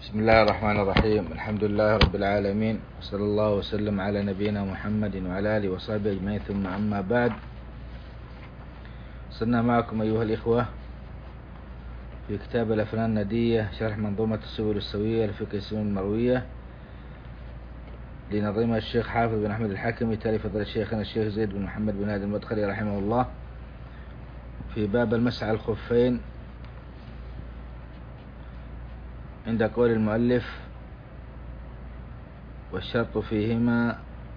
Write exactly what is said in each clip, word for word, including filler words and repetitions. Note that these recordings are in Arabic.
بسم الله الرحمن الرحيم. الحمد لله رب العالمين، وصلى الله وسلم على نبينا محمد وعلى آله وصحبه أجمعين، ثم أما بعد. صرنا معكم أيها الإخوة في كتاب الأفنان الندية، شرح منظومة السبل السوية لفقه السنن المروية لنظيمها الشيخ حافظ بن أحمد الحكمي، تالي فضل شيخنا الشيخ زيد بن محمد بن هادي المدخلي رحمه الله، في باب المسح على الخفين، عند قول المؤلف: والشرط فيهما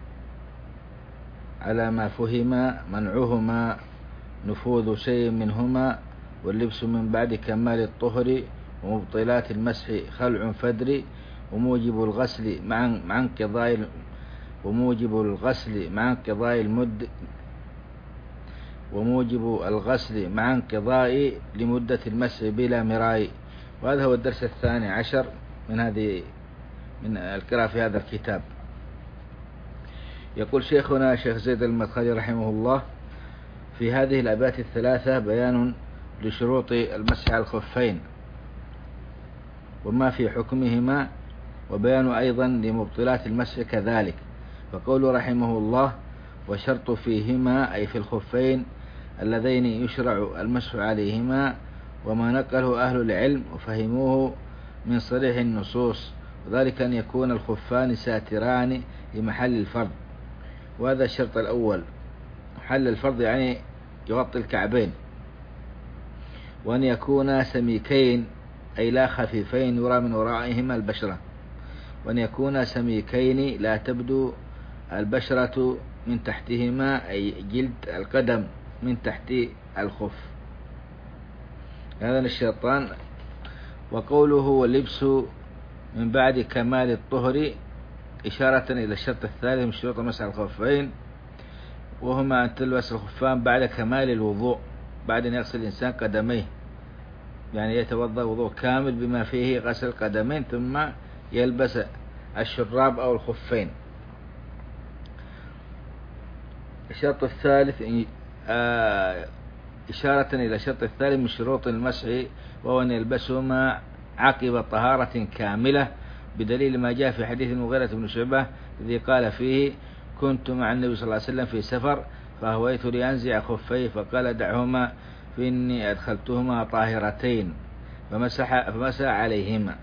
على ما فهم منعهما نفوذ شيء منهما، واللبس من بعد كمال الطهر، ومبطلات المسح خلع فدر، وموجب الغسل مع مع انقضاء وموجب الغسل مع انقضاء المد وموجب الغسل مع انقضاء لمدة المسح بلا مراء. وهذا هو الدرس الثاني عشر من هذه من القراءة في هذا الكتاب. يقول شيخنا شيخ زيد المدخلي رحمه الله: في هذه الأبيات الثلاثة بيان لشروط المسح على الخفين وما في حكمهما، وبيان أيضا لمبطلات المسح كذلك. فقول رحمه الله: وشرط فيهما، أي في الخفين اللذين يشرع المسح عليهما، وما نقله أهل العلم وفهموه من صريح النصوص، وذلك أن يكون الخفان ساتران لمحل الفرض. وهذا الشرط الأول، محل الفرض يعني يغطي الكعبين، وأن يكونا سميكين أي لا خفيفين يرى من ورائهما البشرة، وأن يكونا سميكين لا تبدو البشرة من تحتهما أي جلد القدم من تحت الخف. هذا الشرطان. وقوله واللبس من بعد كمال الطهر إشارة إلى الشرط الثالث من شروط مسح الخفين، وهما أن تلبس الخفان بعد كمال الوضوء، بعد أن يغسل الإنسان قدميه، يعني يتوضأ وضوء كامل بما فيه غسل القدمين، ثم يلبس الشراب أو الخفين. الشرط الثالث إشارة إلى الشرط الثالث من شروط المسح، وهو أن يلبسهما عقب طهارة كاملة، بدليل ما جاء في حديث المغيرة بن شعبة الذي قال فيه: كنت مع النبي صلى الله عليه وسلم في سفر فهويت لأنزع خفيه فقال: دعهما فإني أدخلتهما طاهرتين، فمسح, فمسح عليهما.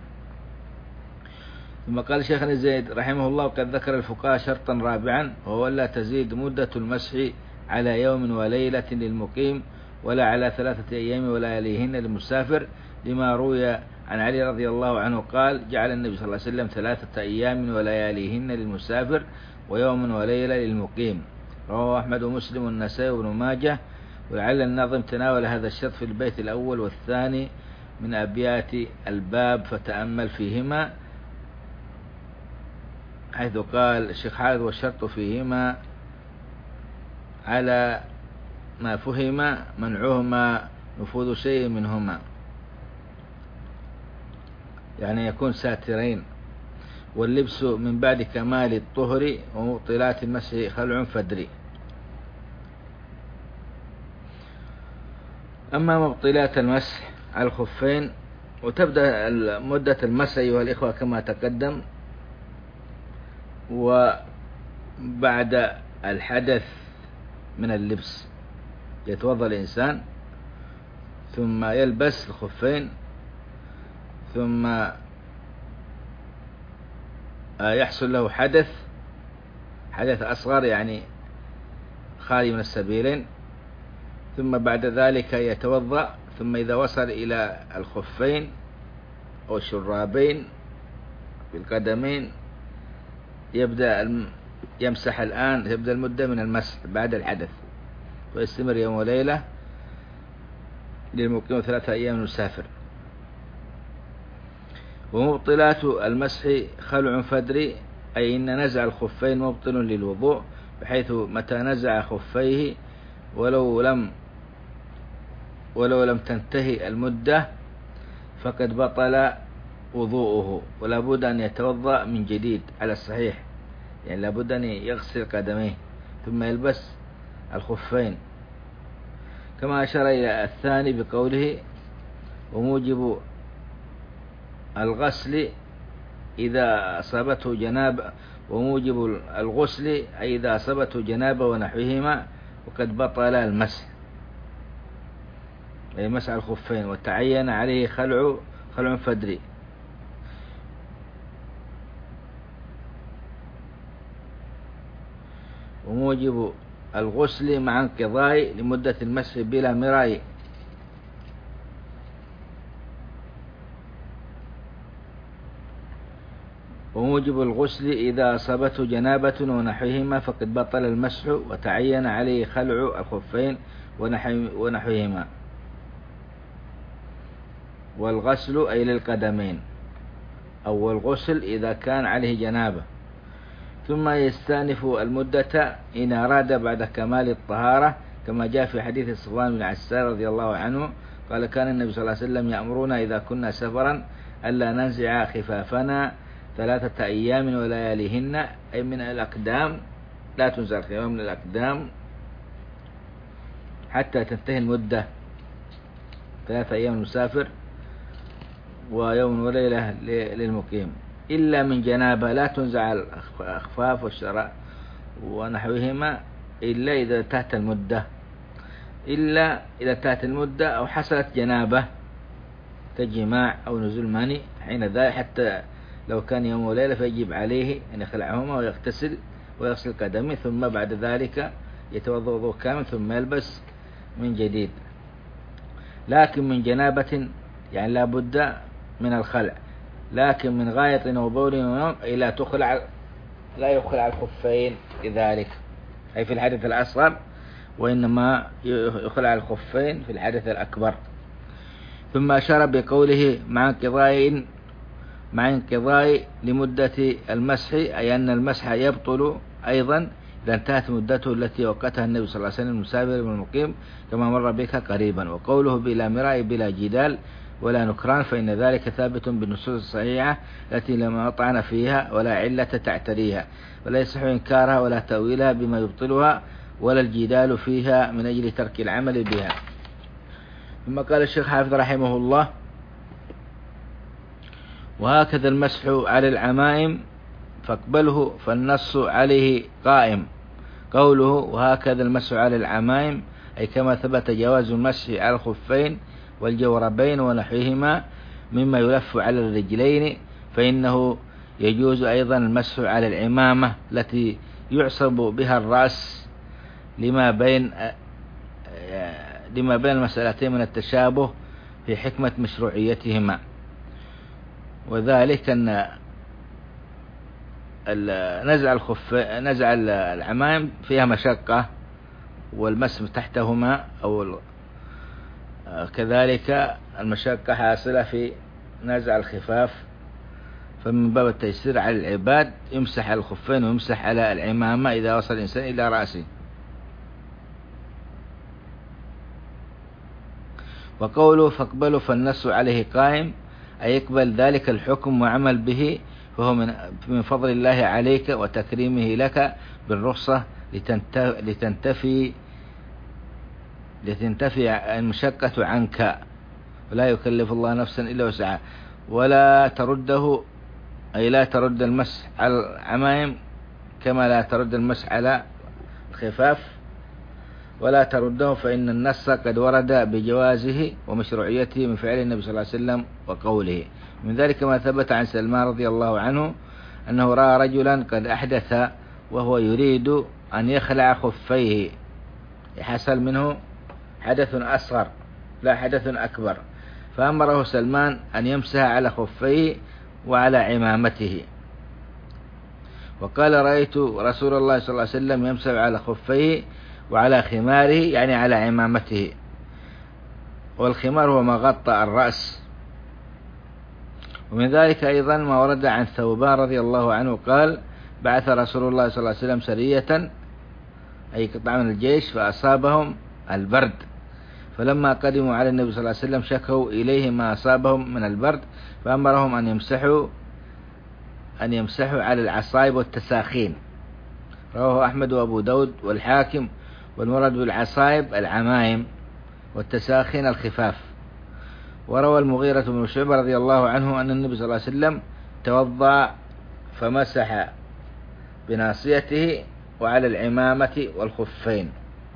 ثم قال شيخنا زيد رحمه الله: وقد ذكر الفقهاء شرطا رابعا، وهو لا تزيد مدة المسح على يوم وليلة للمقيم، ولا على ثلاثة أيام ولياليهن للمسافر، لما روي عن علي رضي الله عنه قال: جعل النبي صلى الله عليه وسلم ثلاثة أيام ولياليهن للمسافر، ويوم وليلة للمقيم. رواه أحمد ومسلم والنسائي وابن ماجه. ولعل الناظم تناول هذا الشرط في البيت الأول والثاني من أبيات الباب، فتأمل فيهما، حيث قال الشيخ حافظ: والشرط فيهما على ما فهم منعهما نفوذ شيء منهما، يعني يكون ساترين. واللبس من بعد كمال الطهر، ومبطلات المسح خلع فدري. أما مبطلات المسح على الخفين، وتبدأ مدة المسح أيها الإخوة كما تقدم، وبعد الحدث من اللبس يتوضأ الإنسان، ثم يلبس الخفين، ثم يحصل له حدث حدث أصغر يعني خالي من السبيلين، ثم بعد ذلك يتوضأ، ثم إذا وصل إلى الخفين أو الشرابين بالقدمين يبدأ يمسح الآن، يبدأ المدة من المسح بعد الحدث، ويستمر يوم وليلة للمقيم ثلاثة أيام المسافر. ومبطلات المسح خلع فدري، أي إن نزع الخفين مبطل للوضوء، بحيث متى نزع خفيه ولو لم ولو لم تنتهي المدة فقد بطل وضوءه، ولا بد أن يتوضأ من جديد على الصحيح، يعني لا بد أن يغسل قدميه ثم يلبس الخفين، كما أشار إلى الثاني بقوله: وموجب الغسل إذا أصابته جنابة، وموجب الغسل أي إذا أصابته جنابة ونحوهما وقد بطل المسح، أي مسح الخفين، وتعين عليه خلع خلع فدري. وموجب الغسل مع انقضاء لمدة المسح بلا مراء. وموجب الغسل إذا أصابته جنابة ونحوهما فقد بطل المسح، وتعين عليه خلع الخفين ونحوهما. والغسل أي للقدمين، أو الغسل إذا كان عليه جنابة. ثم يستأنف المدة إن أراد بعد كمال الطهارة، كما جاء في حديث صفوان بن عسار رضي الله عنه قال: كان النبي صلى الله عليه وسلم يأمرنا إذا كنا سفرا ألا ننزع خفافنا ثلاثة أيام ولياليهن، أي من الأقدام، لا تنزع الخفاف من الأقدام حتى تنتهي المدة، ثلاثة أيام المسافر ويوم وليلة للمقيم، إلا من جنابة، لا تنزع الأخفاف والشراء ونحوهما إلا إذا انتهت المدة، إلا إذا انتهت المدة أو حصلت جنابة كجماع أو نزول ماني حين ذا، حتى لو كان يوم وليلة فيجب عليه أن يخلعهما ويغتسل ويغسل قدمه، ثم بعد ذلك يتوضأ وضوء كامل ثم يلبس من جديد. لكن من جنابة يعني لا بد من الخلع، لكن من غاية وبول ونوم أي لا تخلع لا يخلع الخفين لذلك، أي في الحدث الأصغر، وإنما يخلع الخفين في الحدث الأكبر. ثم أشار بقوله مع انقضاء مع انقضاء لمدة المسح، أي أن المسح يبطل أيضا إذا انتهت مدته التي وقتها النبي صلى الله عليه وسلم المسافر والمقيم، كما مر بك قريبا. وقوله بلا مراء بلا جدال ولا نكران، فإن ذلك ثابت بالنصوص الصحيحة التي لم يطعن فيها ولا علة تعتريها، ولا يصح إنكارها ولا تأويلها بما يبطلها، ولا الجدال فيها من أجل ترك العمل بها. ثم قال الشيخ حافظ رحمه الله: وهكذا المسح على العمائم فاقبله فالنص عليه قائم. قوله وهكذا المسح على العمائم أي كما ثبت جواز المسح على الخفين والجوربين ونحوهما مما يلف على الرجلين، فإنه يجوز أيضا المسح على العمامة التي يعصب بها الرأس لما بين لما بين المسألتين من التشابه في حكمة مشروعيتهما، وذلك أن نزع الخف نزع العمائم فيها مشقة، والمسح تحتهما أو كذلك المشقة حاصلة في نزع الخفاف، فمن باب التيسير على العباد يمسح على الخفين ويمسح على العمامة إذا وصل الإنسان إلى رأسه. وقوله فاقبلوا فالنص عليه قائم أي يقبل ذلك الحكم وعمل به، فهو من من فضل الله عليك وتكريمه لك بالرخصة لتنتفي لتنتفي المشقة عنك، ولا يكلف الله نفسا إلا وسعها، ولا ترده أي لا ترد المسح على العمائم كما لا ترد المسح على الخفاف، ولا ترده، فإن النص قد ورد بجوازه ومشروعيته من فعل النبي صلى الله عليه وسلم وقوله. من ذلك ما ثبت عن سلمان رضي الله عنه أنه رأى رجلا قد أحدث وهو يريد أن يخلع خفيه، حصل منه حدث أصغر لا حدث أكبر، فأمره سلمان أن يمسح على خفيه وعلى عمامته، وقال رأيت رسول الله صلى الله عليه وسلم يمسح على خفيه وعلى خماره يعني على عمامته، والخمار هو ما غطى الرأس. ومن ذلك أيضا ما ورد عن ثوبان رضي الله عنه قال بعث رسول الله صلى الله عليه وسلم سرية أي قطعة من الجيش فأصابهم البرد، فلما قدموا على النبي صلى الله عليه وسلم شكوا إليه ما أصابهم من البرد، فأمرهم أن يمسحوا أن يمسحوا على العصائب والتساخين. رواه أحمد وأبو داود والحاكم، والمراد بالعصائب العمائم والتساخين الخفاف. وروى المغيرة بن شعبة رضي الله عنه أن النبي صلى الله عليه وسلم توضأ فمسح بناصيته وعلى العمامة والخفين.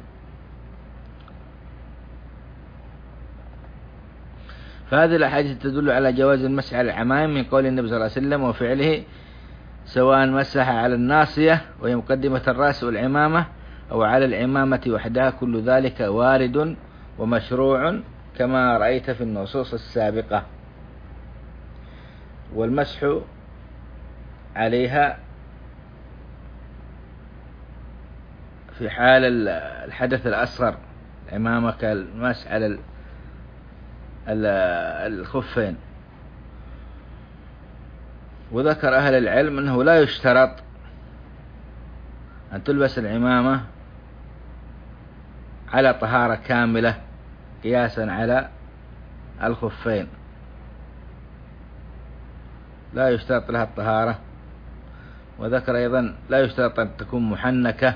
فهذه الأحاديث تدل على جواز المسح على العمائم من قول النبي صلى الله عليه وسلم وفعله، سواء مسح على الناصية وهي مقدمة الرأس والعمامة أو على العمامة وحدها، كل ذلك وارد ومشروع كما رأيت في النصوص السابقة. والمسح عليها في حال الحدث الأصغر، العمامة كالمسح على الخفين. وذكر أهل العلم أنه لا يشترط أن تلبس العمامة على طهارة كاملة قياسا على الخفين، لا يشترط لها الطهارة. وذكر أيضا لا يشترط أن تكون محنكة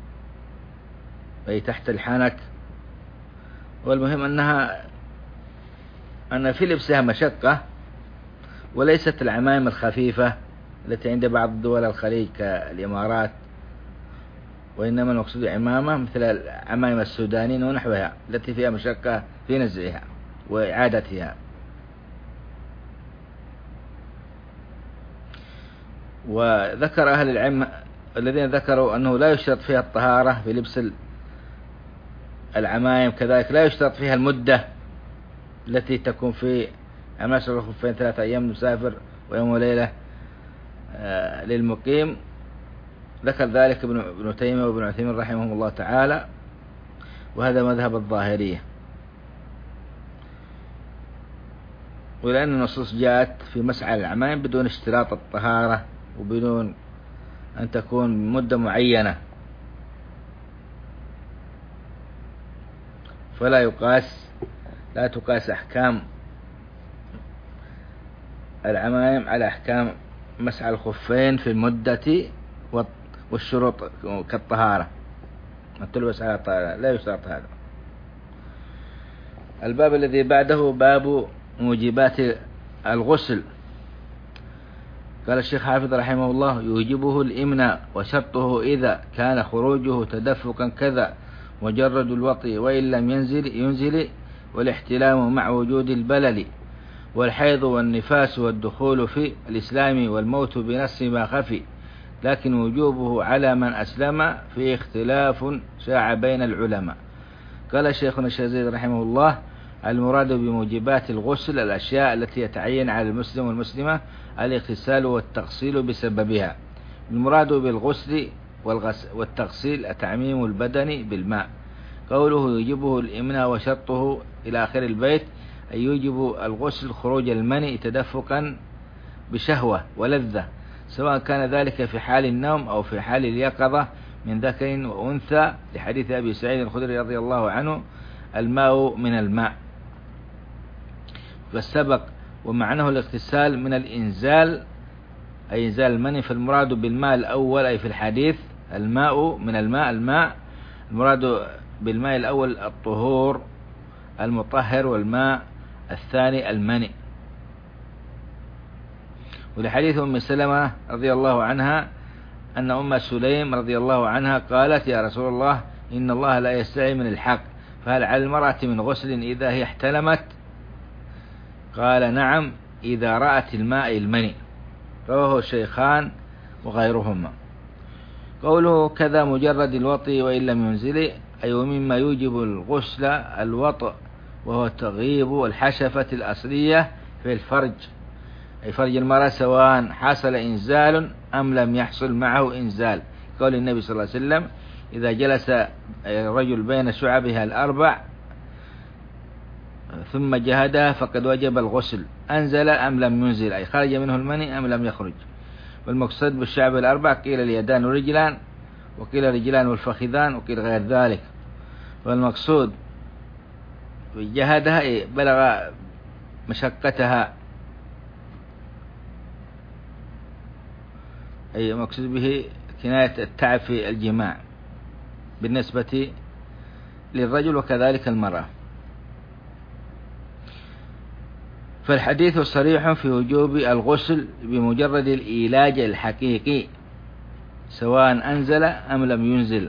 أي تحت الحنك. والمهم أنها أن في لبسها مشقة، وليست العمائم الخفيفة التي عند بعض دول الخليج كالإمارات، وإنما المقصود عمامة مثل العمائم السودانيين ونحوها التي فيها مشقة في نزعها وإعادتها. وذكر أهل العلم الذين ذكروا أنه لا يشترط فيها الطهارة في لبس العمائم، كذلك لا يشترط فيها المدة التي تكون في المسح الخفين ثلاثة أيام مسافر ويوم وليلة آه للمقيم. ذكر ذلك ابن, ابن تيمية وابن عثيمين رحمهم الله تعالى، وهذا مذهب الظاهرية. ولأن النصوص جاءت في مسح العمائم بدون اشتراط الطهارة وبدون أن تكون مدة معينة، فلا يقاس لا تقاس أحكام العمائم على أحكام مسح الخفين في المدة والشروط كالطهارة، أن تلبس على طهارة لا يشترط هذا. الباب الذي بعده باب موجبات الغسل. قال الشيخ حافظ رحمه الله: يوجبه الإمناء، وشرطه إذا كان خروجه تدفقا كذا مجرد الوطي، وإن لم ينزل ينزل، والاحتلام مع وجود البلل، والحيض والنفاس والدخول في الإسلام، والموت بنص ما خفي، لكن وجوبه على من أسلم في اختلاف شاع بين العلماء. قال شيخنا الشازيلي رحمه الله: المراد بموجبات الغسل الأشياء التي يتعين على المسلم والمسلمة الاغتسال والتغسيل بسببها. المراد بالغسل والتغسيل تعميم البدن بالماء. قوله يوجبه الإمناء وشرطه إلى آخر البيت، أي يوجب الغسل خروج المني تدفقا بشهوة ولذة، سواء كان ذلك في حال النوم أو في حال اليقظة من ذكر وأنثى، لحديث أبي سعيد الخدري رضي الله عنه: الماء من الماء. فالسبق ومعناه الاغتسال من الإنزال أي إنزال المني، فالمراد بالماء الأول أي في الحديث الماء من الماء الماء، المراد بالماء الأول الطهور المطهر، والماء الثاني المني. ولحديث أم سلمة رضي الله عنها أن أم سليم رضي الله عنها قالت: يا رسول الله، إن الله لا يستحي من الحق، فهل على المرأة من غسل إذا هي احتلمت؟ قال: نعم، إذا رأت الماء المني. رواه الشيخان وغيرهما. قوله كذا مجرد الوطي وإن لم ينزل، أي ومما يوجب الغسل الوطء، وهو التغيب والحشفة الأصلية في الفرج أي فرج المرأة، سواء حصل إنزال أم لم يحصل معه إنزال. قول النبي صلى الله عليه وسلم: إذا جلس الرجل بين شعبها الأربع ثم جهدها فقد وجب الغسل، أنزل أم لم ينزل، أي خرج منه المني أم لم يخرج. والمقصود بالشعب الأربع قيل اليدان والرجلان، وقيل الرجلان والفخذان، وقيل غير ذلك. والمقصود جهدها بلغ مشقتها، أي مقصود به كناية التعب في الجماع بالنسبة للرجل وكذلك المرأة. فالحديث صريح في وجوب الغسل بمجرد الإيلاج الحقيقي سواء أنزل أم لم ينزل،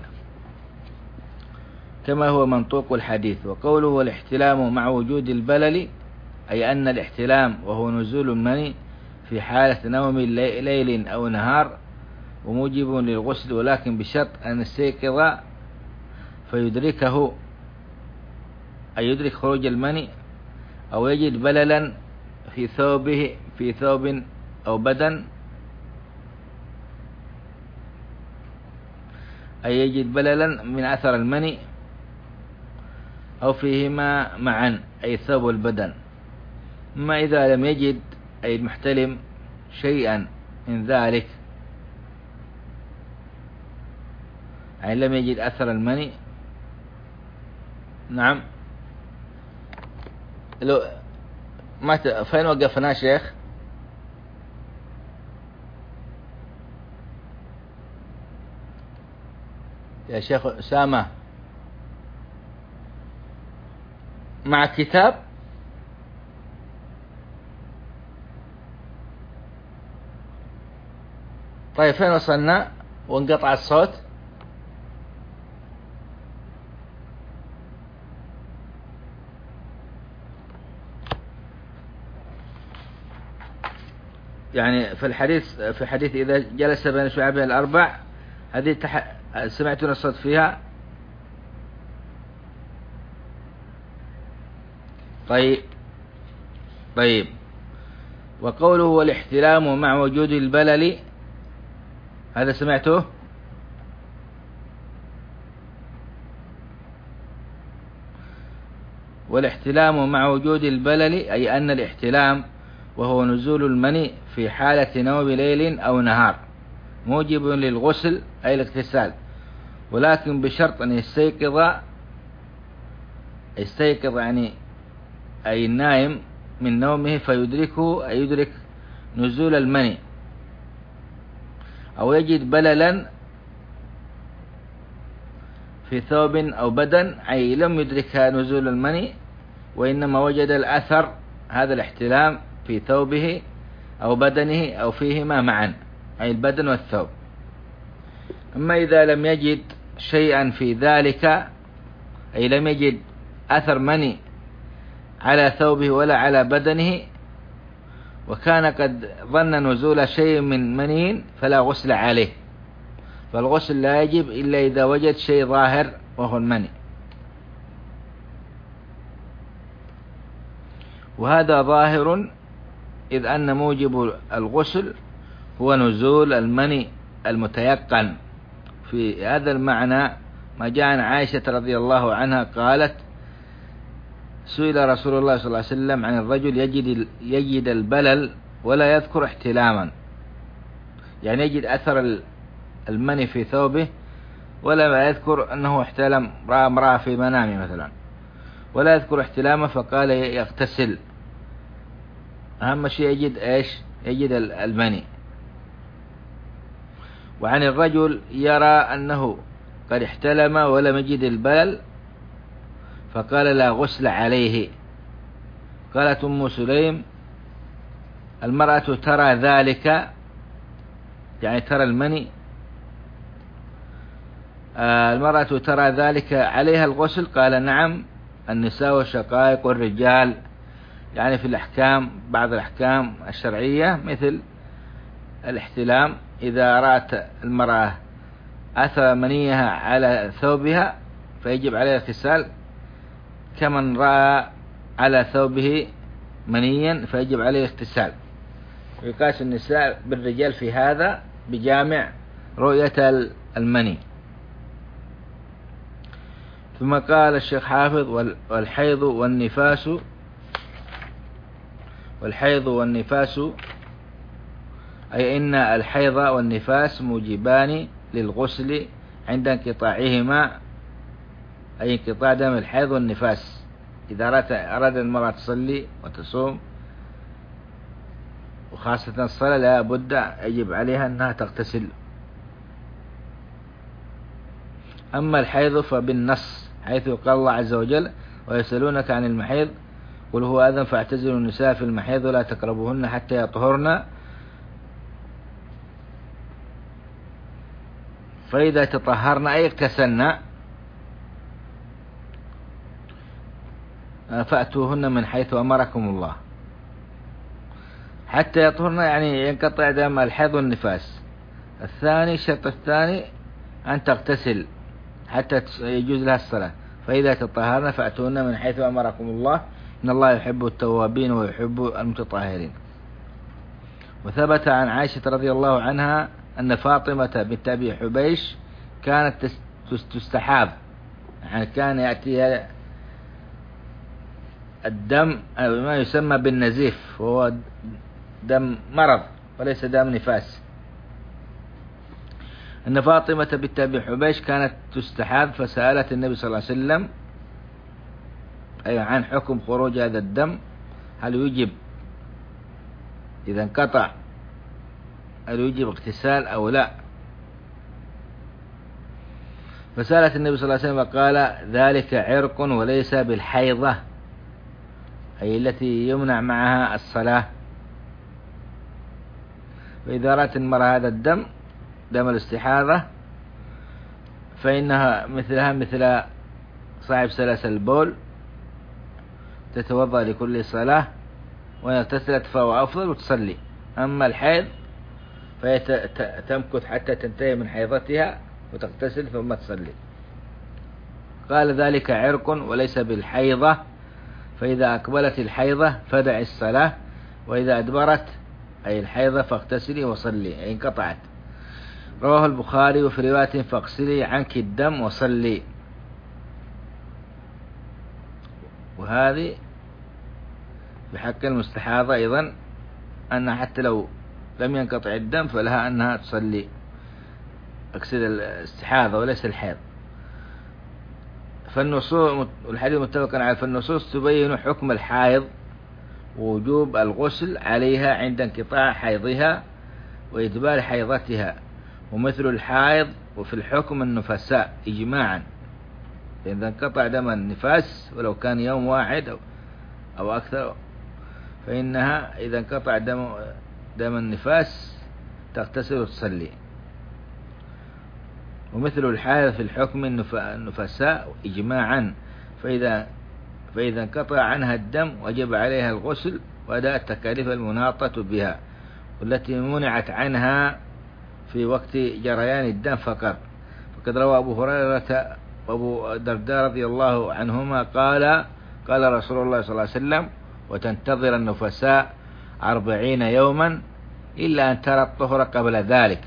كما هو منطوق الحديث. وقوله والاحتلام مع وجود البلل، أي أن الاحتلام وهو نزول المني في حالة نوم ليل أو نهار وموجب للغسل، ولكن بشرط أن يستيقظ فيدركه، أي يدرك خروج المني، أو يجد بللا في ثوبه في ثوب أو بدن، أي يجد بللا من أثر المني أو فيهما معا، أي الثوب والبدن. أما إذا لم يجد أي المحتلم شيئا من ذلك، يعني لم يجد أثر المني، نعم. لو ما ت... فين وقفنا شيخ؟ يا شيخ أسامة مع كتاب؟ طيب فين وصلنا وانقطع الصوت؟ يعني في الحديث في حديث إذا جلس بين شعابه الأربع، هذه تح... سمعتون الصوت فيها؟ طيب طيب وقوله والاحتلام مع وجود البلل، هذا سمعته؟ والاحتلام مع وجود البلل، أي أن الاحتلام وهو نزول المني في حالة نوم ليل أو نهار موجب للغسل، أي الاغتسال، ولكن بشرط أن يستيقظ يستيقظ يعني أي النائم من نومه فيدركه، أي يدرك نزول المني، أو يجد بللا في ثوب أو بدن، أي لم يدرك نزول المني وإنما وجد الأثر، هذا الاحتلام، في ثوبه أو بدنه أو فيهما معا، أي البدن والثوب. أما إذا لم يجد شيئا في ذلك، أي لم يجد أثر مني على ثوبه ولا على بدنه، وكان قد ظن نزول شيء من مني، فلا غسل عليه، فالغسل لا يجب إلا إذا وجد شيء ظاهر وهو المني. وهذا ظاهر، إذ أن موجب الغسل هو نزول المني المتيقن. في هذا المعنى ما جاء عن عائشة رضي الله عنها قالت: سئل رسول الله صلى الله عليه وسلم عن الرجل يجد يجد البلل ولا يذكر احتلاما، يعني يجد أثر المني في ثوبه ولا يذكر أنه احتلم، رأى امرأة في منامه مثلا ولا يذكر احتلامه، فقال يغتسل. أهم شيء يجد إيش؟ يجد المني. وعن الرجل يرى أنه قد احتلم ولم يجد البلل، فقال لا غسل عليه. قالت أم سليم: المرأة ترى ذلك، يعني ترى المني، آه المرأة ترى ذلك عليها الغسل؟ قال: نعم، النساء والشقائق والرجال، يعني في الأحكام، بعض الأحكام الشرعية مثل الاحتلام، إذا رأت المرأة أثر منيها على ثوبها فيجب عليها اغتسال، كمن رأى على ثوبه منيا فيجب عليه اغتسال. ويقاس النساء بالرجال في هذا بجامع رؤية المني. ثم قال الشيخ حافظ: والحيض والنفاس والحيض والنفاس أي إن الحيض والنفاس موجبان للغسل عند انقطاعهما، أي انقطاع دم الحيض والنفاس. إذا أراد المرأة تصلي وتصوم، وخاصة الصلاة، لا بد يجب عليها أنها تغتسل. أما الحيض فبالنص، حيث قال الله عز وجل: ويسألونك عن المحيض قل هو أذن فاعتزلوا النساء في المحيض ولا تقربوهن حتى يطهرن فإذا تطهرن أي اغتسلن فأتوهن من حيث أمركم الله. حتى يطهرن يعني ينقطع دم الحيض والنفاس. الثاني الشرط الثاني أن تغتسل حتى يجوز لها الصلاة. فإذا تطهرن فأتوهن من حيث أمركم الله إن الله يحب التوابين ويحب المتطهرين. وثبت عن عائشة رضي الله عنها أن فاطمة بنت أبي حبيش كانت تستحاض، يعني كان يأتيها الدم ما يسمى بالنزيف، وهو دم مرض وليس دم نفاس. أن فاطمة بنت أبي حبيش كانت تستحاض فسألت النبي صلى الله عليه وسلم أي عن حكم خروج هذا الدم، هل يجب إذا انقطع هل يجب اغتسال أو لا؟ فسألت النبي صلى الله عليه وسلم وقال ذلك عرق وليس بالحيضة، أي التي يمنع معها الصلاة. فإذا رأت المرأة هذا الدم دم الاستحاضة فإنها مثلها مثل صاحب سلاسل البول، تتوضأ لكل صلاة وإن اغتسلت فهو أفضل وتصلي. أما الحيض فهي تمكث حتى تنتهي من حيضتها وتغتسل ثم تصلي. قال ذلك عرق وليس بالحيضة، فإذا أقبلت الحيضة فدع الصلاة، وإذا أدبرت أي الحيضة فاغتسلي وصلي أي انقطعت. رواه البخاري وفي رواية فاغسلي عنك الدم وصلي. وهذه بحق المستحاضة أيضا أنها حتى لو لم ينقطع الدم فلها أنها تصلي، أقصد الاستحاضة وليس الحيض. فالنصوص والحديث متفق عليه، فالنصوص تبين حكم الحائض ووجوب الغسل عليها عند انقطاع حيضها وإدبار حيضتها، ومثل الحائض وفي الحكم النفساء إجماعا، إذا انقطع دم النفاس ولو كان يوم واحد أو, أو أكثر فإنها إذا انقطع دم, دم النفاس تغتسل وتصلي. ومثل الحائض في الحكم النفساء إجماعا، فإذا فإذا انقطع عنها الدم وجب عليها الغسل وأداء التكاليف المناطة بها والتي منعت عنها في وقت جريان الدم فقط. فقد روى أبو هريرة وأبو درداء رضي الله عنهما قال قال رسول الله صلى الله عليه وسلم وتنتظر النفساء أربعين يوما إلا أن ترى الطهر قبل ذلك.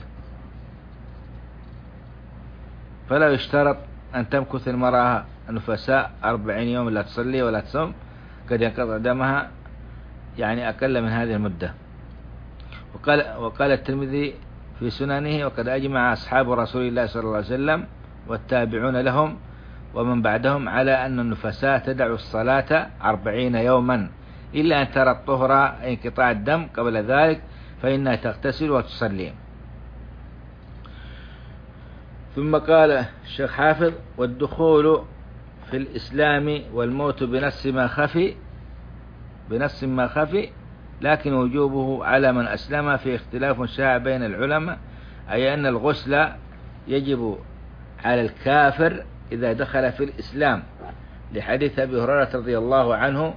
فلا يشترط أن تمكث المرأة النفساء أربعين يوم لا تصلي ولا تصوم، قد ينقطع دمها يعني أقل من هذه المدة. وقال, وقال الترمذي في سننه وقد أجمع أصحاب رسول الله صلى الله عليه وسلم والتابعون لهم ومن بعدهم على أن النفساء تدع الصلاة أربعين يوما إلا أن ترى الطهر انقطاع الدم قبل ذلك فإنها تغتسل وتصلي. ثم قال الشيخ حافظ والدخول في الإسلام والموت بنص ما خفي بنص ما خفي لكن وجوبه على من أسلم في اختلاف شاع بين العلماء، أي أن الغسل يجب على الكافر إذا دخل في الإسلام، لحديث أبي هريرة رضي الله عنه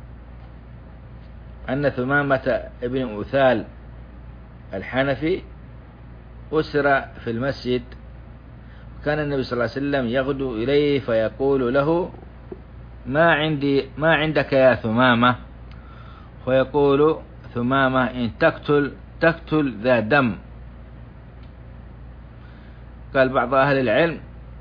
أن ثمامة ابن أثال الحنفي أسر في المسجد، كان النبي صلى الله عليه وسلم يغدو إليه فيقول له ما عندي ما عندك يا ثمامة، ويقول ثمامة إن تقتل تقتل ذا دم. قال بعض أهل العلم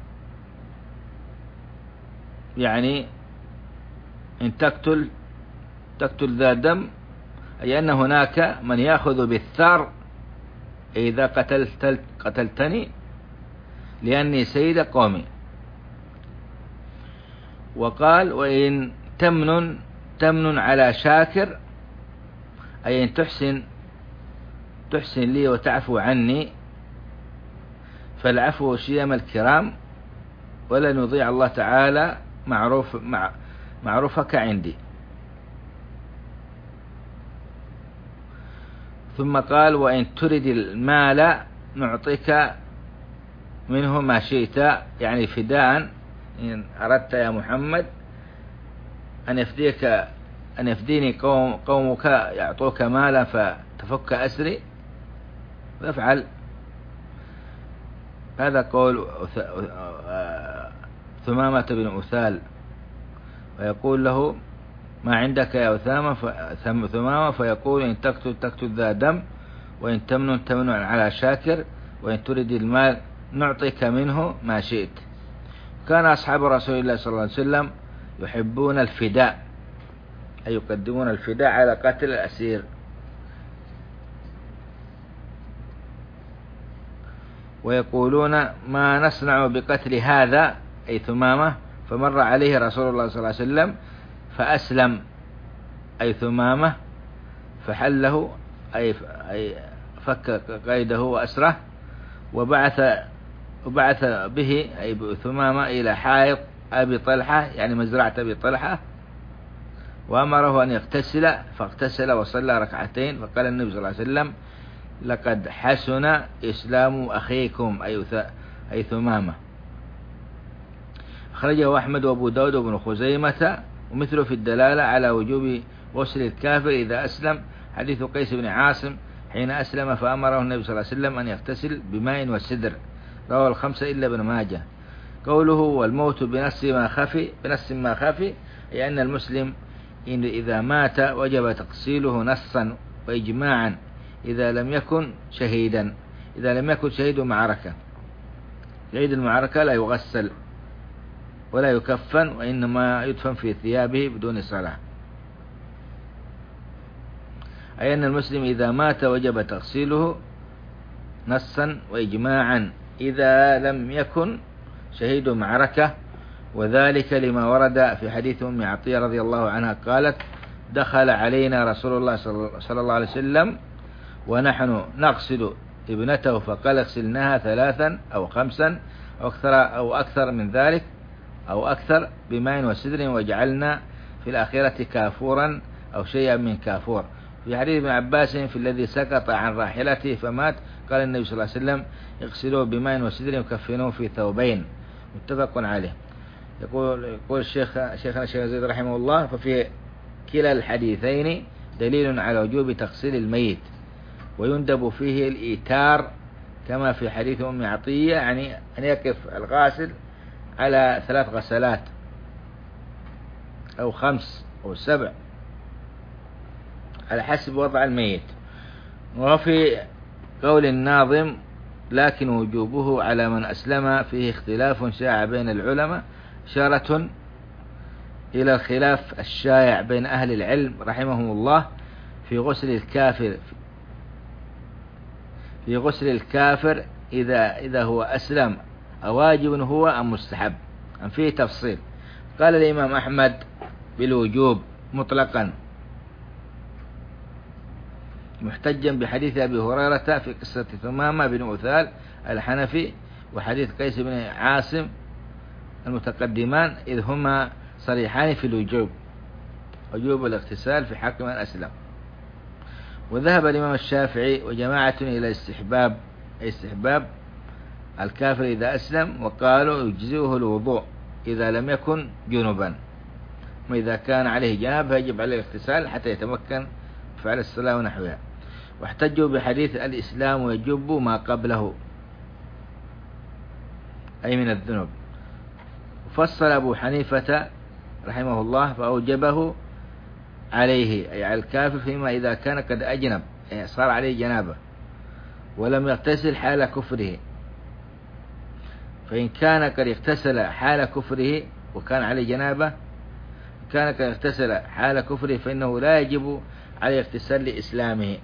يعني إن تقتل تقتل ذا دم أي أن هناك من يأخذ بالثار إذا قتلت قتلتني لأني سيد قومي. وقال وإن تمن تمن على شاكر أي إن تحسن تحسن لي وتعفو عني فالعفو شيم الكرام ولن يضيع الله تعالى معروف مع معروفك عندي. ثم قال وإن ترد المال نعطيك منه ما شئت، يعني فداء، إن أردت يا محمد أن يفديك أن يفديني قوم قومك يعطوك مالا فتفك أسري فافعل. هذا قول ثمامة بن أثال، ويقول له ما عندك يا أثامة ثمامة، فيقول إن تقتل تقتل ذا دم، وإن تمنن تمنن على شاكر، وإن تريد المال نعطيك منه ما شئت. كان أصحاب رسول الله صلى الله عليه وسلم يحبون الفداء، أي يقدمون الفداء على قتل الأسير. ويقولون ما نصنع بقتل هذا أي ثمامة، فمر عليه رسول الله صلى الله عليه وسلم فأسلم أي ثمامة، فحله أي فك قيده وأسره، وبعث وبعث به أي ثمامة إلى حائط أبي طلحة، يعني مزرعة أبي طلحة، وأمره أن يغتسل، فاغتسل وصلى ركعتين. فقال النبي صلى الله عليه وسلم لقد حسن إسلام أخيكم أي ثمامة. أخرجه أحمد وأبو داود وابن خزيمة، ومثله في الدلالة على وجوب غسل الكافر إذا أسلم حديث قيس بن عاصم حين أسلم فأمره النبي صلى الله عليه وسلم أن يغتسل بماء وسدر، رواه الخمسة إلا ابن ماجه. قوله والموت بنفس ما خفي بنفس ما خفي، أي أن المسلم إن إذا مات وجب تقصيله نصا وإجماعا إذا لم يكن شهيدا إذا لم يكن شهيد معركة. شهيد المعركة لا يغسل ولا يكفن، وإنما يدفن في ثيابه بدون صلاة. أي أن المسلم إذا مات وجب تغسيله نصا وإجماعا إذا لم يكن شهيد معركة، وذلك لما ورد في حديث أم عطية رضي الله عنها قالت دخل علينا رسول الله صلى الله عليه وسلم ونحن نغسل ابنته، فقال اغسلناها ثلاثا أو خمسا أو أكثر, أو أكثر من ذلك أو أكثر بماء وسدر، وجعلنا في الآخرة كافورا أو شيئا من كافور. في حديث ابن عباس في الذي سقط عن راحلته فمات قال النبي صلى الله عليه وسلم اغسلوه بماء وسدر وكفنوه في ثوبين، متفق عليه. يقول يقول الشيخ شيخنا الشيخ زيد رحمه الله ففي كلا الحديثين دليل على وجوب تغسيل الميت، ويندب فيه الإيتار كما في حديث أم عطية، يعني أن يقف الغاسل على ثلاث غسلات أو خمس أو سبع على حسب وضع الميت. وفي قول الناظم لكن وجوبه على من أسلم فيه اختلاف شاع بين العلماء، إشارة إلى الخلاف الشائع بين أهل العلم رحمهم الله في غسل الكافر في غسل الكافر إذا إذا هو أسلم أواجب هو أم مستحب، أم فيه تفصيل. قال الإمام أحمد بالوجوب مطلقا محتجا بحديث أبي هريرة في قصة ثمامة بن أثال الحنفي وحديث قيس بن عاصم المتقدمان، إذ هما صريحان في الوجوب وجوب الاغتسال في حق من أسلم. وذهب الإمام الشافعي وجماعة إلى استحباب استحباب الكافر إذا أسلم، وقالوا يجزئه الوضوء إذا لم يكن جنبا، وإذا كان عليه جنابة يجب عليه الاغتسال حتى يتمكن فعل الصلاة ونحوها. واحتجوا بحديث الإسلام يجب ما قبله أي من الذنوب. وفصل أبو حنيفة رحمه الله فأوجبه عليه أي على الكافر فيما إذا كان قد أجنب، يعني صار عليه جنابة ولم يغتسل حال كفره. فإن كان قد اغتسل حال كفره وكان عليه جنابة كان قد اغتسل حال كفره فإنه لا يجب عليه اغتسال لإسلامه.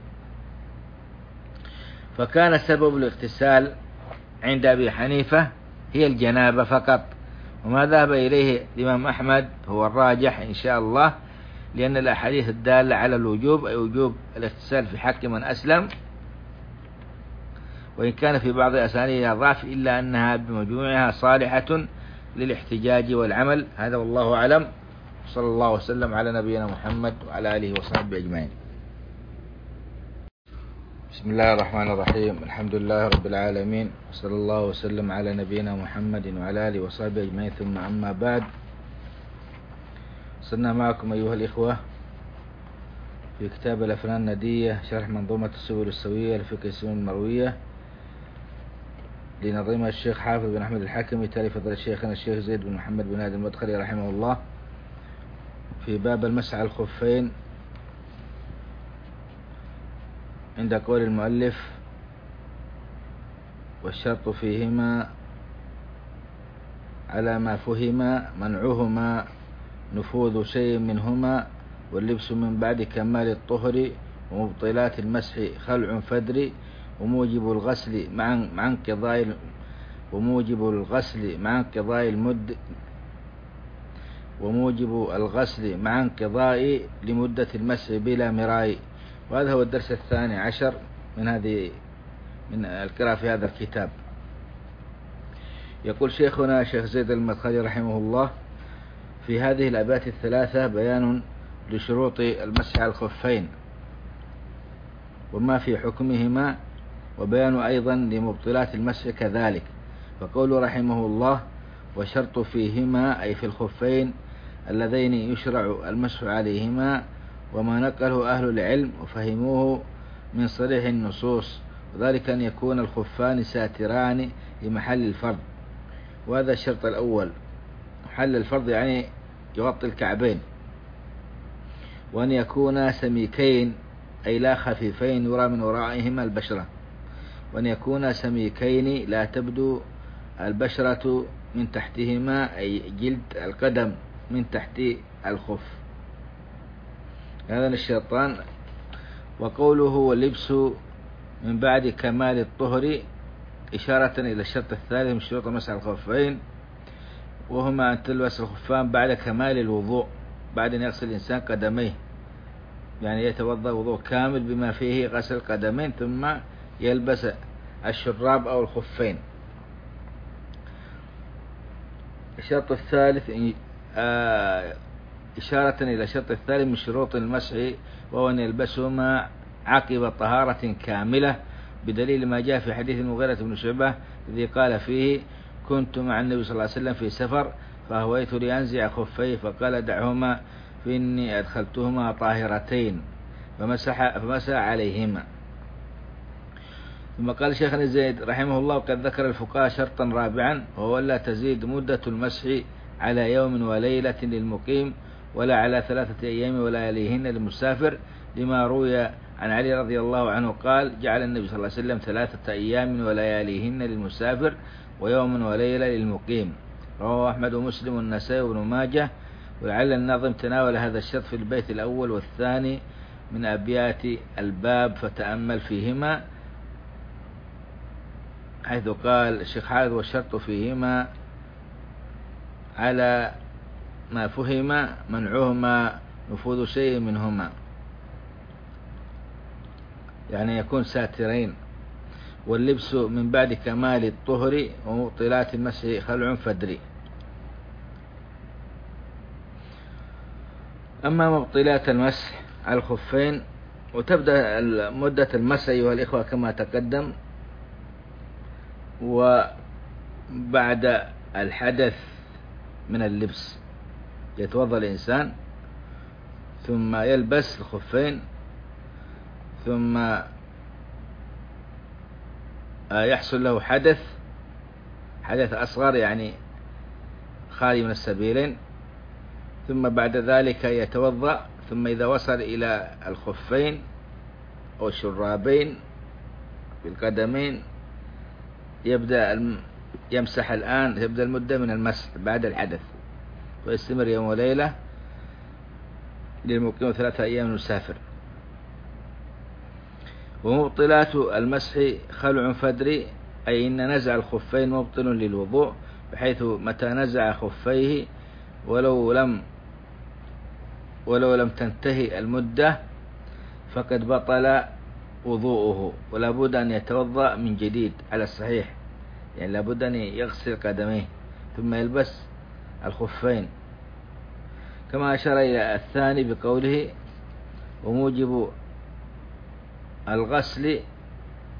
فكان سبب الاغتسال عند أبي حنيفة هي الجنابة فقط، وما ذهب إليه الإمام أحمد هو الراجح إن شاء الله، لأن الأحاديث الدالة على الوجوب أي وجوب الاغتسال في حق من أسلم، وإن كان في بعض أسانيدها ضعف إلا أنها بمجموعها صالحة للاحتجاج والعمل. هذا والله أعلم، صلى الله وسلم على نبينا محمد وعلى آله وصحبه أجمعين. بسم الله الرحمن الرحيم. الحمد لله رب العالمين، وصلى الله وسلم على نبينا محمد وعلى آله وصحبه أجمعين، ثم أما بعد. وصلنا معكم أيها الإخوة في كتاب الأفنان الندية، شرح منظومة السبل السوية لفقه السنن المروية لنظيمها الشيخ حافظ بن أحمد الحكمي، تالي فضل الشيخنا الشيخ زيد بن محمد بن هادي المدخلي رحمه الله، في باب المسح على الخفين، عند قول المؤلف: والشرط فيهما على ما فهم منعهما نفوذ شيء منهما، واللبس من بعد كمال الطهر، ومبطلات المسح خلع فدر، وموجب الغسل مع مع انقضاء وموجب الغسل مع انقضاء المد وموجب الغسل مع انقضاء لمدة المسح بلا مراء. وهذا هو الدرس الثاني عشر من هذه من القراءة في هذا الكتاب. يقول شيخنا شيخ زيد المدخلي رحمه الله: في هذه الأبيات الثلاثة بيان لشروط المسح على الخفين وما في حكمهما، وبيان أيضا لمبطلات المسح كذلك. فقول رحمه الله: وشرط فيهما، أي في الخفين اللذين يشرع المسح عليهما، وما نقله أهل العلم وفهموه من صريح النصوص، وذلك أن يكون الخفان ساتران لمحل الفرض. وهذا الشرط الأول، محل الفرض يعني يغطي الكعبين، وأن يكونا سميكين أي لا خفيفين يرى من ورائهما البشرة، وأن يكونا سميكين لا تبدو البشرة من تحتهما، أي جلد القدم من تحت الخف. هذا الشيطان. وقوله واللبس من بعد كمال الطهر إشارة إلى الشرط الثالث من شروط مسح الخفين، وهما أن تلبس الخفان بعد كمال الوضوء، بعد أن يغسل الإنسان قدميه، يعني يتوضأ وضوء كامل بما فيه غسل القدمين، ثم يلبس الشراب أو الخفين. الشرط الثالث آه إشارة إلى الشرط الثالث من شروط المسح، وهو أن يلبسهما عقب طهارة كاملة، بدليل ما جاء في حديث المغيرة بن شعبة الذي قال فيه: كنت مع النبي صلى الله عليه وسلم في سفر فهويت لأنزع خفيه فقال: دعهما فإني أدخلتهما طاهرتين، فمسح, فمسح عليهما. ثم قال شيخنا زيد رحمه الله: وقد ذكر الفقهاء شرطا رابعا، وهو لا تزيد مدة المسح على يوم وليلة للمقيم، ولا على ثلاثة أيام ولا يليهن للمسافر، لما روي عن علي رضي الله عنه قال: جعل النبي صلى الله عليه وسلم ثلاثة أيام ولياليهن للمسافر، ويوم وليلة للمقيم. رواه أحمد ومسلم والنسائي وابن ماجه. ولعل الناظم تناول هذا الشرط في البيت الأول والثاني من أبيات الباب، فتأمل فيهما، حيث قال الشيخ حافظ: والشرط فيهما على ما فهم منعهما نفوذ شيء منهما، يعني يكون ساترين. واللبس من بعد كمال الطهر، ومبطلات المسح خلع فدري. أما مبطلات المسح على الخفين، وتبدأ مدة المسح أيها الإخوة كما تقدم، وبعد الحدث من اللبس يتوضأ الإنسان، ثم يلبس الخفين، ثم يحصل له حدث حدث أصغر يعني خالي من السبيلين، ثم بعد ذلك يتوضأ، ثم إذا وصل إلى الخفين أو الشرابين بالقدمين يبدأ يمسح الآن، يبدأ المدة من المسح بعد الحدث، ويستمر يوم وليلة للمقيم ثلاثة أيام المسافر. ومبطلات المسح خلع فدري، أي إن نزع الخفين مبطل للوضوء، بحيث متى نزع خفيه ولو لم ولو لم تنتهي المدة فقد بطل وضوءه، ولا بد أن يتوضأ من جديد على الصحيح، يعني لا بد أن يغسل قدميه ثم يلبس الخفين، كما أشار إلى الثاني بقوله: وموجب الغسل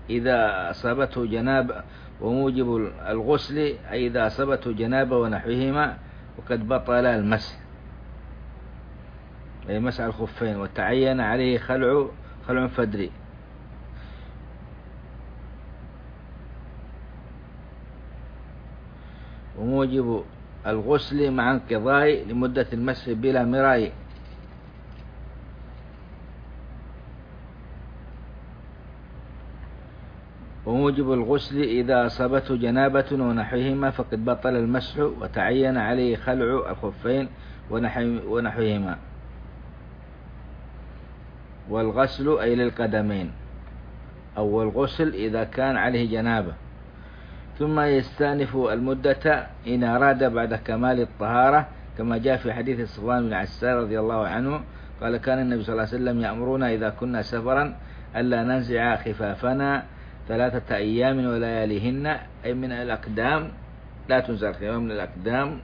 إذا أصابته جنابة، وموجب الغسل أي إذا أصابته جنابة ونحوهما وقد بطل المسح، أي مسح الخفين، وتعين عليه خلع خلع فدري. وموجب الغسل مع انقضاء لمدة المسح بلا مراء. وموجب الغسل إذا أصابته جنابة ونحوهما فقد بطل المسح، وتعين عليه خلع الخفين ونحوهما. والغسل أي للقدمين، أو الغسل إذا كان عليه جنابة. ثم يستأنف المدة إن أراد بعد كمال الطهارة، كما جاء في حديث صفوان بن عسال رضي الله عنه قال: كان النبي صلى الله عليه وسلم يأمرنا إذا كنا سفرا ألا ننزع خفافنا ثلاثة أيام ولياليهن، أي من الأقدام، لا تنزع الخفاف من الأقدام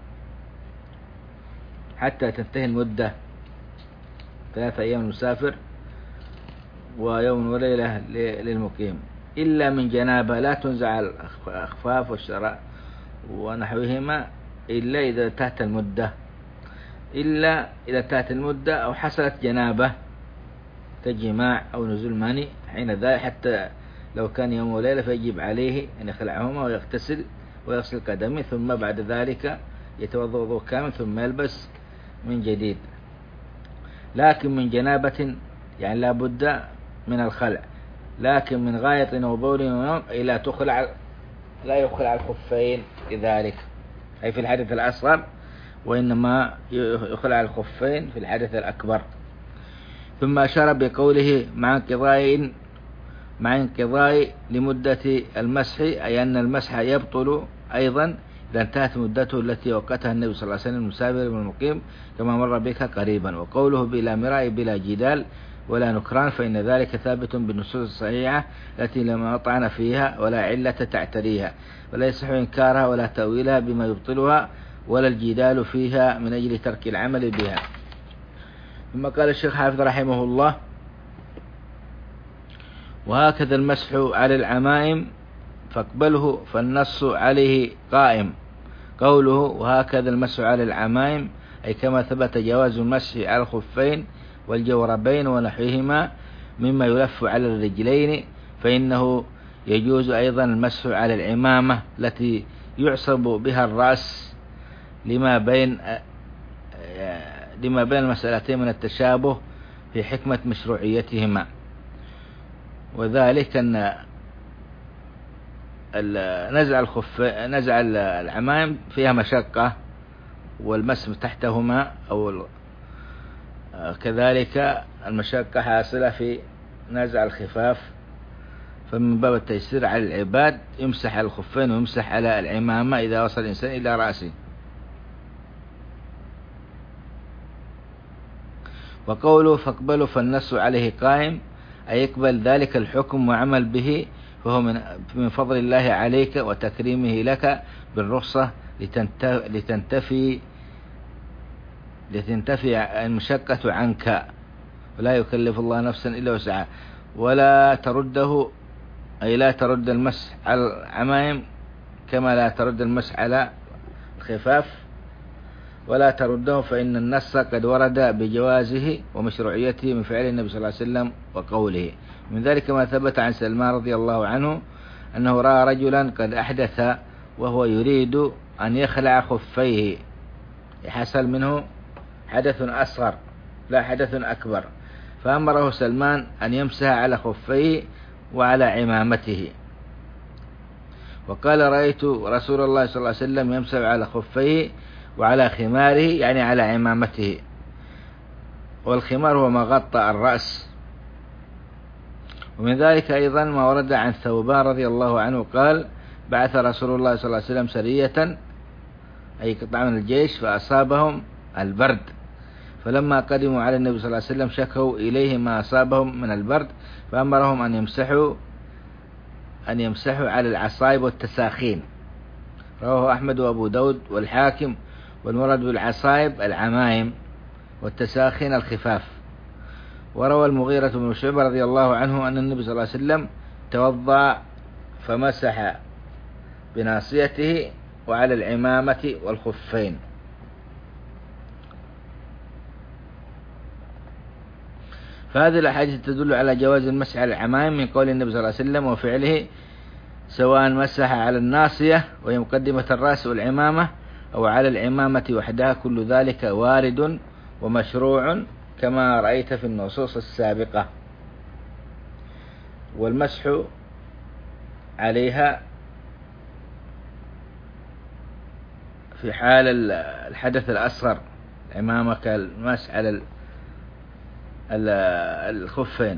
حتى تنتهي المدة، ثلاثة أيام المسافر ويوم وليلة للمقيم، إلا من جنابة لا تنزع الأخفاف والشراء ونحوهما إلا إذا انتهت المدة، إلا إذا انتهت المدة أو حصلت جنابة كجماع أو نزول ماني، حين ذا حتى لو كان يوم وليلة فيجب عليه أن يخلعهما ويغتسل ويغسل قدمه، ثم بعد ذلك يتوضأ وضوء كامل ثم يلبس من جديد. لكن من جنابة يعني لا بد من الخلع، لكن من غاية وبول ونوم أي لا تخلع لا يخلع الخفين لذلك، أي في الحدث الأصغر، وإنما يخلع الخفين في الحدث الأكبر. ثم أشار بقوله مع انقضاء مع انقضاء لمدة المسح، أي أن المسح يبطل أيضا إذا انتهت مدته التي وقتها النبي صلى الله عليه وسلم المسافر والمقيم، كما مر بك قريبا. وقوله بلا مراء بلا جدال ولا نكران، فإن ذلك ثابت بالنصوص الصحيحة التي لا طعن فيها ولا علة تعتريها، ولا يصح إنكارها ولا تأويلها بما يبطلها، ولا الجدال فيها من أجل ترك العمل بها. ثم قال الشيخ حافظ رحمه الله: وهكذا المسح على العمائم فاقبله فالنص عليه قائم. قوله وهكذا المسح على العمائم أي كما ثبت جواز المسح على الخفين والجوربين ونحوهما مما يلف على الرجلين، فإنه يجوز أيضا المسح على العمامة التي يعصب بها الرأس لما بين لما بين المسألتين من التشابه في حكمة مشروعيتهما، وذلك أن نزع الخف نزع العمائم فيها مشقة، والمسح تحتهما أو كذلك المشقة حاصلة في نزع الخفاف، فمن باب التيسير على العباد يمسح على الخفين ويمسح على العمامة إذا وصل الإنسان إلى رأسه. وقوله فاقبلوا فالنص عليه قائم أي يقبل ذلك الحكم وعمل به، فهو من من فضل الله عليك وتكريمه لك بالرخصة لتنتفي لتنتفي المشقة عنك، ولا يكلف الله نفسا إلا وسعها. ولا ترده أي لا ترد المسح على العمائم كما لا ترد المسح على الخفاف، ولا ترده فإن النص قد ورد بجوازه ومشروعيته من فعل النبي صلى الله عليه وسلم وقوله. من ذلك ما ثبت عن سلمان رضي الله عنه أنه رأى رجلا قد أحدث وهو يريد أن يخلع خفيه، حصل منه حدث أصغر لا حدث أكبر، فأمره سلمان أن يمسح على خفيه وعلى عمامته، وقال رأيت رسول الله صلى الله عليه وسلم يمسح على خفيه وعلى خماره يعني على عمامته، والخمار هو ما غطى الرأس. ومن ذلك أيضا ما ورد عن ثوبان رضي الله عنه قال بعث رسول الله صلى الله عليه وسلم سرية أي قطعة من الجيش فأصابهم البرد، فلما قدموا على النبي صلى الله عليه وسلم شكوا إليه ما أصابهم من البرد، فأمرهم أن يمسحوا أن يمسحوا على العصائب والتساخين. رواه أحمد وأبو داود والحاكم، والمراد بالعصائب العمائم والتساخين الخفاف. وروى المغيرة بن شعبة رضي الله عنه أن النبي صلى الله عليه وسلم توضأ فمسح بناصيته وعلى العمامة والخفين. فهذه الأحاديث تدل على جواز المسح على العمائم من قول النبي صلى الله عليه وسلم وفعله، سواء مسح على الناصية وهي مقدمة الرأس والعمامة أو على العمامة وحدها، كل ذلك وارد ومشروع كما رأيت في النصوص السابقة. والمسح عليها في حال الحدث الأصغر العمامة كالمسح على الخفين.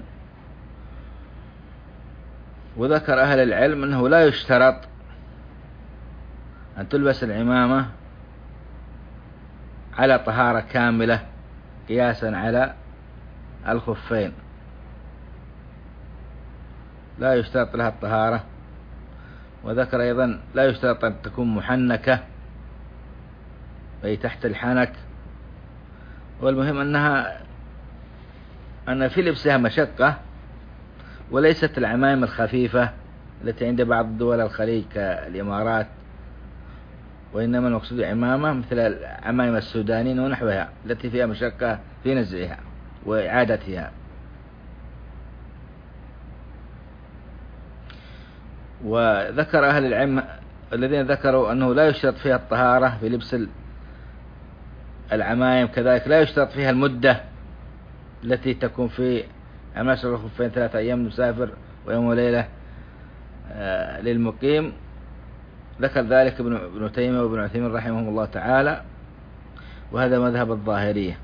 وذكر أهل العلم أنه لا يشترط أن تلبس العمامة على طهارة كاملة قياسا على الخفين، لا يشترط لها الطهارة. وذكر أيضا لا يشترط أن تكون محنكة أي تحت الحنك. والمهم أنها أن في لبسها مشقة، وليست العمائم الخفيفة التي عند بعض دول الخليج كالإمارات، وإنما المقصود عمامة مثل عمائم السودانيين ونحوها التي فيها مشقة في نزعها وإعادتها. وذكر أهل العلم الذين ذكروا أنه لا يشترط فيها الطهارة في لبس العمائم، كذلك لا يشترط فيها المدة التي تكون في المسح الخفين ثلاثة أيام مسافر ويوم وليلة للمقيم. ذكر ذلك ابن تيمية وابن عثيمين رحمهم الله تعالى، وهذا مذهب الظاهرية.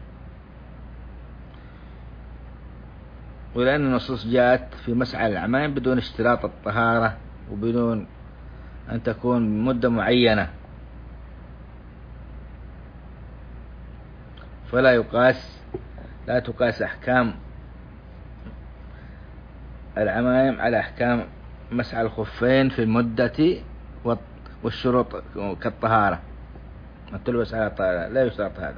ولأن النصوص جاءت في مسح العمائم بدون اشتراط الطهارة وبدون أن تكون مدة معينة، فلا يقاس لا تقاس أحكام العمائم على أحكام مسح الخفين في المدة والشروط كالطهارة أن تلبس على الطهارة، لا يشترط هذا.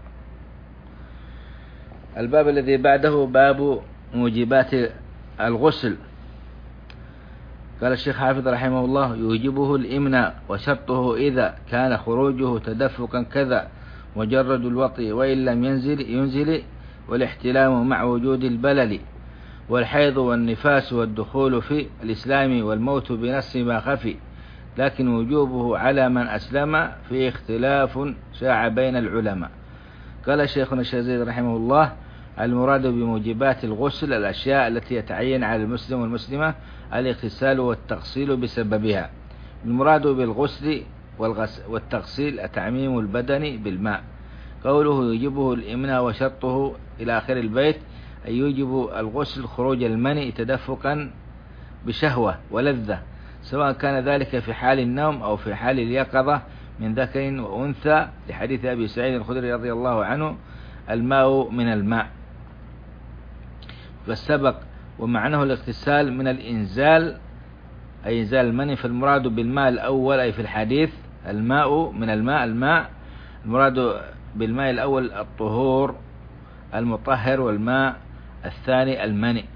الباب الذي بعده باب موجبات الغسل. قال الشيخ حافظ رحمه الله: يوجبه الإمناء، وشرطه إذا كان خروجه تدفقا كذا، مجرد الوطي وإن لم ينزل ينزل، والاحتلام مع وجود البلل، والحيض والنفاس والدخول في الإسلام، والموت بنص ما خفي، لكن وجوبه على من أسلم في اختلاف شاع بين العلماء. قال شيخنا الشيخ رحمه الله: المراد بموجبات الغسل الأشياء التي يتعين على المسلم والمسلمة الاغتسال والتغسيل بسببها. المراد بالغسل والتغسيل تعميم البدن بالماء. قوله يوجبه الإمناء وشرطه إلى آخر البيت، أي يوجب الغسل خروج المني تدفقا بشهوة ولذة، سواء كان ذلك في حال النوم أو في حال اليقظة من ذكر وأنثى، لحديث أبي سعيد الخدري رضي الله عنه: الماء من الماء. فالسبق ومعناه الاغتسال من الإنزال أي إنزال المني، فالمراد بالماء الأول أي في الحديث الماء من الماء الماء، المراد بالماء الأول الطهور المطهر، والماء الثاني المني.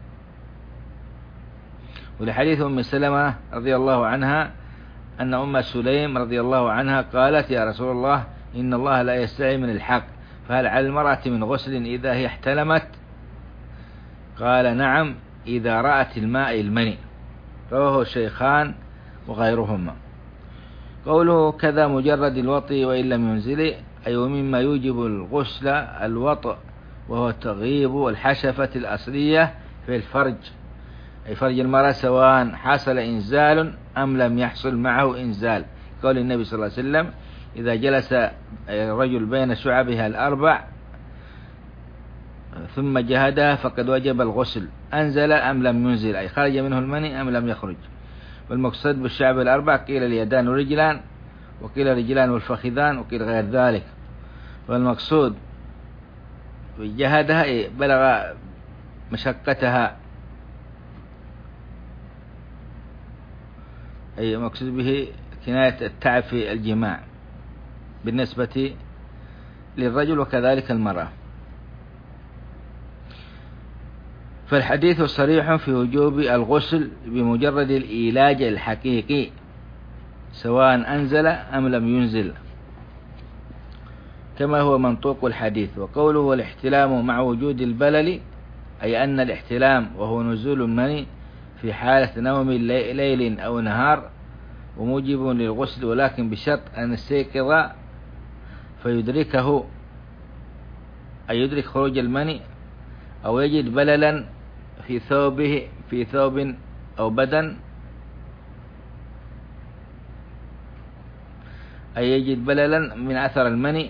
ولحديث أم سلمة رضي الله عنها أن أم سليم رضي الله عنها قالت: يا رسول الله، إن الله لا يستحي من الحق، فهل على المرأة من غسل إذا هي احتلمت؟ قال: نعم، إذا رأت الماء المني. رواه الشيخان وغيرهما. قوله كذا مجرد الوطي وإن لم ينزل، أي مما يوجب الغسل الوطء، وهو تغييب الحشفة الأصلية في الفرج أي فرج المرأة، سواء حصل إنزال أم لم يحصل معه إنزال. قول النبي صلى الله عليه وسلم: إذا جلس الرجل بين شعبها الأربع ثم جهدها فقد وجب الغسل، أنزل أم لم ينزل، أي خرج منه المني أم لم يخرج. والمقصود بالشعب الأربع قيل اليدان والرجلان، وقيل الرجلان والفخذان، وقيل غير ذلك. والمقصود جهدها بلغ مشقتها، أي مقصود به كناية التعب في الجماع بالنسبة للرجل وكذلك المرأة. فالحديث صريح في وجوب الغسل بمجرد الإيلاج الحقيقي سواء أنزل أم لم ينزل، كما هو منطوق الحديث. وقوله والاحتلام مع وجود البلل أي أن الاحتلام وهو نزول المني في حالة نوم ليل أو نهار وموجب للغسل، ولكن بشرط أن يستيقظ فيدركه أي يدرك خروج المني، أو يجد بللا في ثوبه في ثوب أو بدن أي يجد بللا من أثر المني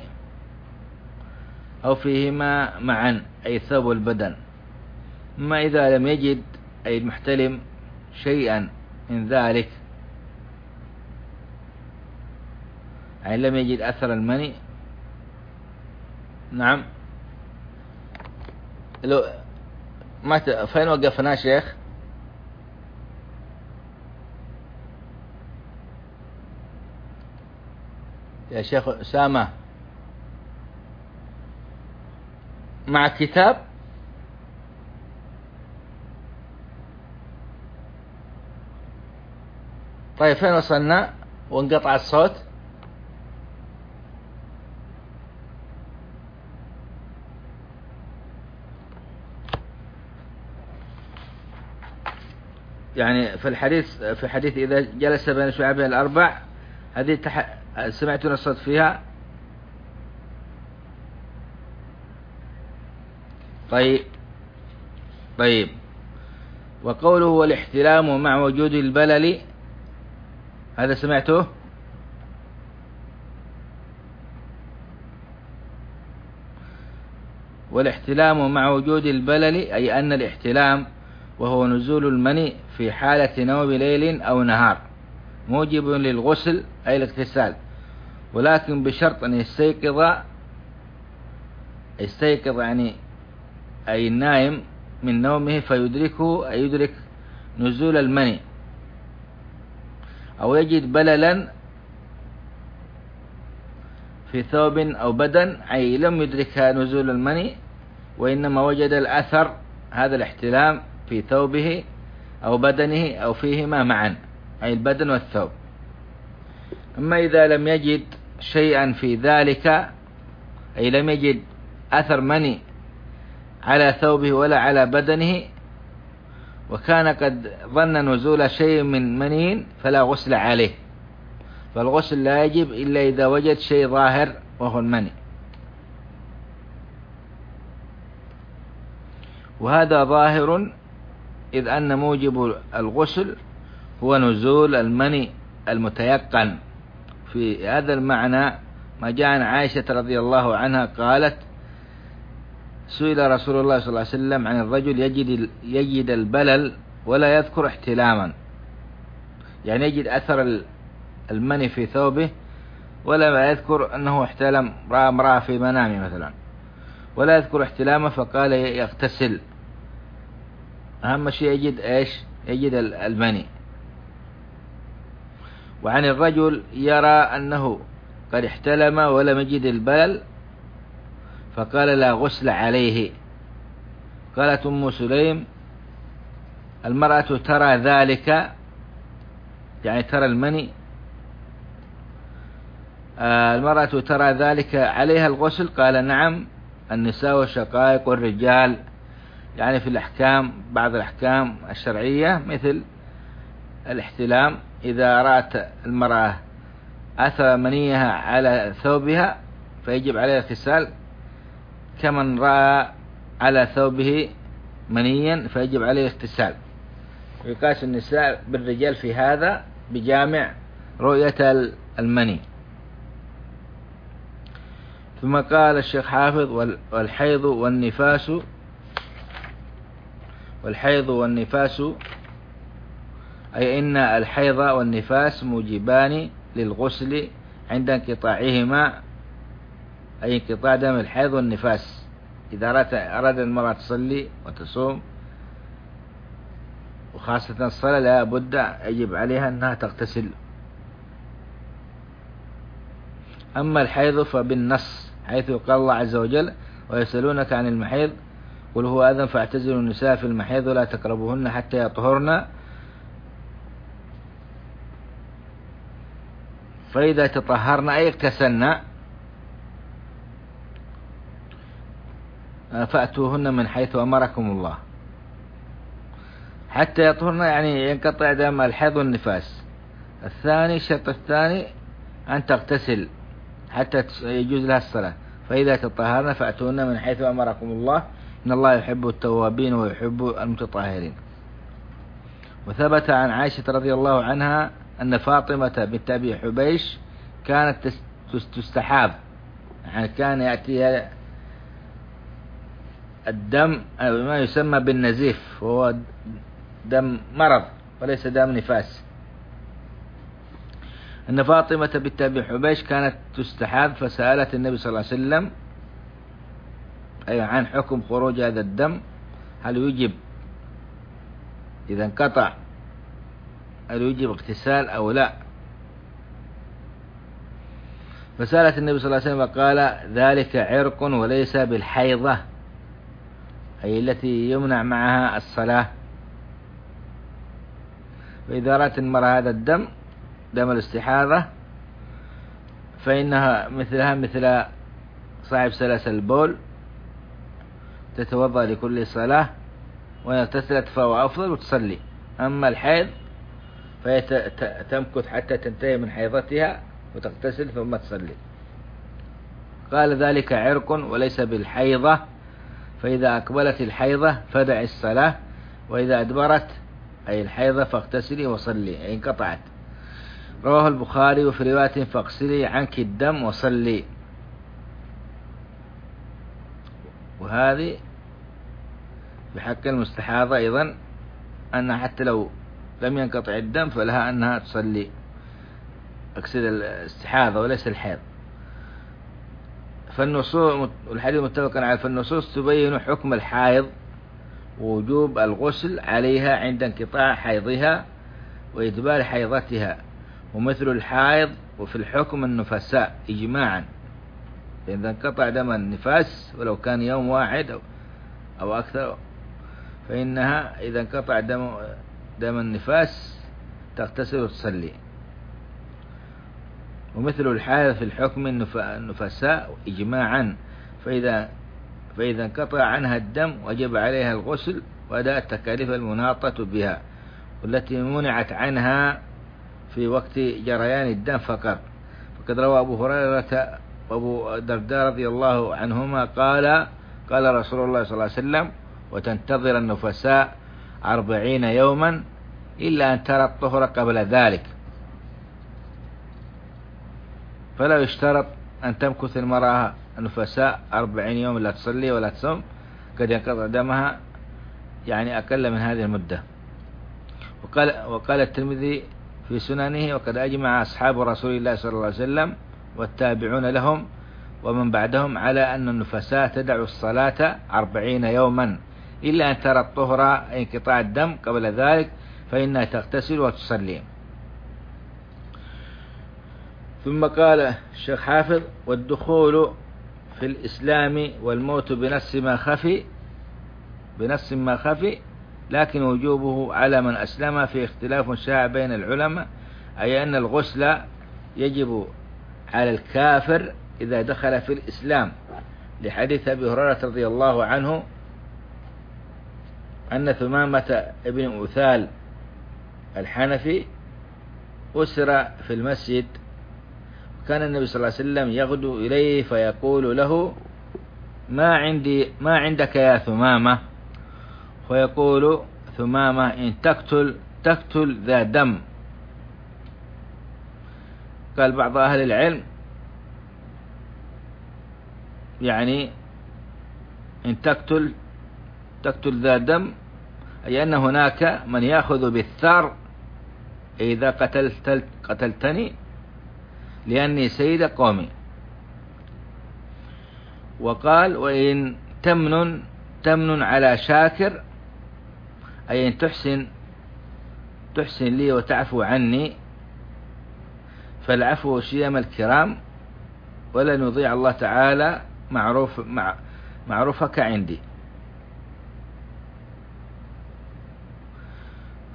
أو فيهما معا أي الثوب والبدن. أما إذا لم يجد أي المحتلم شيئا من ذلك، أي لم يجد أثر المني، نعم. لو ما ت... فين وقفنا شيخ؟ يا شيخ أسامة مع كتاب. طيب فين وصلنا وانقطع الصوت؟ يعني في الحديث في حديث إذا جلس بين شعبه الأربع، هذه تح... سمعتون الصوت فيها؟ طيب طيب وقوله والاحتلام مع وجود البلل، هذا سمعته؟ والاحتلام مع وجود البلل أي أن الاحتلام وهو نزول المني في حالة نوم ليل أو نهار موجب للغسل أي الاغتسال، ولكن بشرط أن يستيقظ يستيقظ يعني أي النائم من نومه فيدركه أي يدرك نزول المني، أو يجد بللا في ثوب أو بدن أي لم يدرك نزول المني وإنما وجد الأثر هذا الاحتلام في ثوبه أو بدنه أو فيهما معا أي البدن والثوب. أما إذا لم يجد شيئا في ذلك أي لم يجد أثر مني على ثوبه ولا على بدنه، وكان قد ظن نزول شيء من مني فلا غسل عليه، فالغسل لا يجب إلا إذا وجد شيء ظاهر وهو المني. وهذا ظاهر إذ أن موجب الغسل هو نزول المني المتيقن. في هذا المعنى ما جاء عن عائشة رضي الله عنها قالت سئل رسول الله صلى الله عليه وسلم عن الرجل يجد يجد البلل ولا يذكر احتلاما، يعني يجد أثر المني في ثوبه ولا يذكر أنه احتلم، رأى امرأة في منامه مثلا ولا يذكر احتلامه، فقال يغتسل، أهم شيء يجد إيش؟ يجد المني. وعن الرجل يرى أنه قد احتلم ولم يجد البلل فقال لا غسل عليه. قالت أم سليم المرأة ترى ذلك، يعني ترى المني، آه المرأة ترى ذلك عليها الغسل؟ قال نعم، النساء شقائق الرجال، يعني في الأحكام بعض الأحكام الشرعية مثل الاحتلام، إذا رأت المرأة أثر منيها على ثوبها فيجب عليها اغتسال، كمن رأى على ثوبه منيا فيجب عليه اغتسال. يقاس النساء بالرجال في هذا بجامع رؤية المني. ثم قال الشيخ حافظ والحيض والنفاس والحيض والنفاس أي إن الحيض والنفاس موجبان للغسل عند انقطاعهما، أي انقطاع دم الحيض والنفاس. إذا أراد المرأة تصلي وتصوم وخاصة الصلاة لا بد يجب عليها أنها تغتسل. أما الحيض فبالنص، حيث قال الله عز وجل ويسألونك عن المحيض قل هو أذن فاعتزلوا النساء في المحيض ولا تقربوهن حتى يطهرن، فإذا تطهرن أي اغتسلن فأتوهن من حيث أمركم الله. حتى يطهرن يعني ينقطع دم الحيض والنفاس. الثاني الشرط الثاني أن تغتسل حتى يجوز لها الصلاة. فإذا تطهرن فأتوهن من حيث أمركم الله إن الله يحب التوابين ويحب المتطهرين. وثبت عن عائشة رضي الله عنها أن فاطمة بنت أبي حبيش كانت تستحاض، يعني كان يأتيها الدم ما يسمى بالنزيف، وهو دم مرض وليس دم نفاس. أن فاطمة بنت أبي حبيش كانت تستحاض فسألت النبي صلى الله عليه وسلم أي عن حكم خروج هذا الدم، هل يجب إذا انقطع هل يجب اغتسال أو لا؟ فسألت النبي صلى الله عليه وسلم وقال ذلك عرق وليس بالحيضة، أي التي يمنع معها الصلاة. فإذا رأت المرأة هذا الدم دم الاستحاضة فإنها مثلها مثل صاحب سلاسل البول، تتوضأ لكل صلاة وإن اغتسلت فهو أفضل وتصلي. أما الحيض فهي تمكث حتى تنتهي من حيضتها وتغتسل ثم تصلي. قال ذلك عرق وليس بالحيضة، فإذا أقبلت الحيضة فدع الصلاة، وإذا أدبرت أي الحيضة فاغتسلي وصلي، أي انقطعت. رواه البخاري وفي رواية فاغسلي عنك الدم وصلي. وهذه بحق المستحاضة أيضا أنها حتى لو لم ينقطع الدم فلها أنها تصلي، أقصد الاستحاضة وليس الحيض. فالنصوص الحديث متفق عليه، فالنصوص تبين حكم الحائض ووجوب الغسل عليها عند انقطاع حيضها وإدبار حيضتها، ومثل الحائض وفي الحكم النفساء إجماعا، إذا انقطع دم النفاس ولو كان يوم واحد أو, أو أكثر فإنها إذا انقطع دم, دم النفاس تغتسل وتصلي. ومثل الحائض في الحكم النفساء إجماعا، فإذا, فإذا انقطع عنها الدم وجب عليها الغسل وأداء التكاليف المناطة بها والتي منعت عنها في وقت جريان الدم فقط. فقد روى أبو هريرة وأبو الدرداء رضي الله عنهما قال قال رسول الله صلى الله عليه وسلم وتنتظر النفساء أربعين يوما إلا أن ترى الطهر قبل ذلك. فلا يشترط أن تمكث المرأة النفساء أربعين يوم لا تصلي ولا تصوم، قد ينقطع دمها يعني أقل من هذه المدة. وقال, وقال الترمذي في سننه وقد أجمع أصحاب رسول الله صلى الله عليه وسلم والتابعون لهم ومن بعدهم على أن النفساء تدع الصلاة أربعين يوما إلا أن ترى الطهر انقطاع الدم قبل ذلك فإنها تغتسل وتصلي. ثم قال الشيخ حافظ والدخول في الإسلام والموت بنفس ما خفي بنفس ما خفي لكن وجوبه على من أسلم في اختلاف شائع بين العلماء، أي أن الغسل يجب على الكافر إذا دخل في الإسلام، لحديث أبي هريرة رضي الله عنه أن ثمامة ابن أثال الحنفي أسر في المسجد، كان النبي صلى الله عليه وسلم يغدو إليه فيقول له ما عندي ما عندك يا ثمامة، فيقول ثمامة إن تقتل تقتل ذا دم. قال بعض أهل العلم يعني إن تقتل تقتل ذا دم، أي أن هناك من يأخذ بالثار إذا قتلت قتلتني لأني سيد قومي. وقال وإن تمن تمن على شاكر، أي أن تحسن تحسن لي وتعفو عني، فالعفو شيم الكرام ولن يضيع الله تعالى معروف مع معروفك عندي.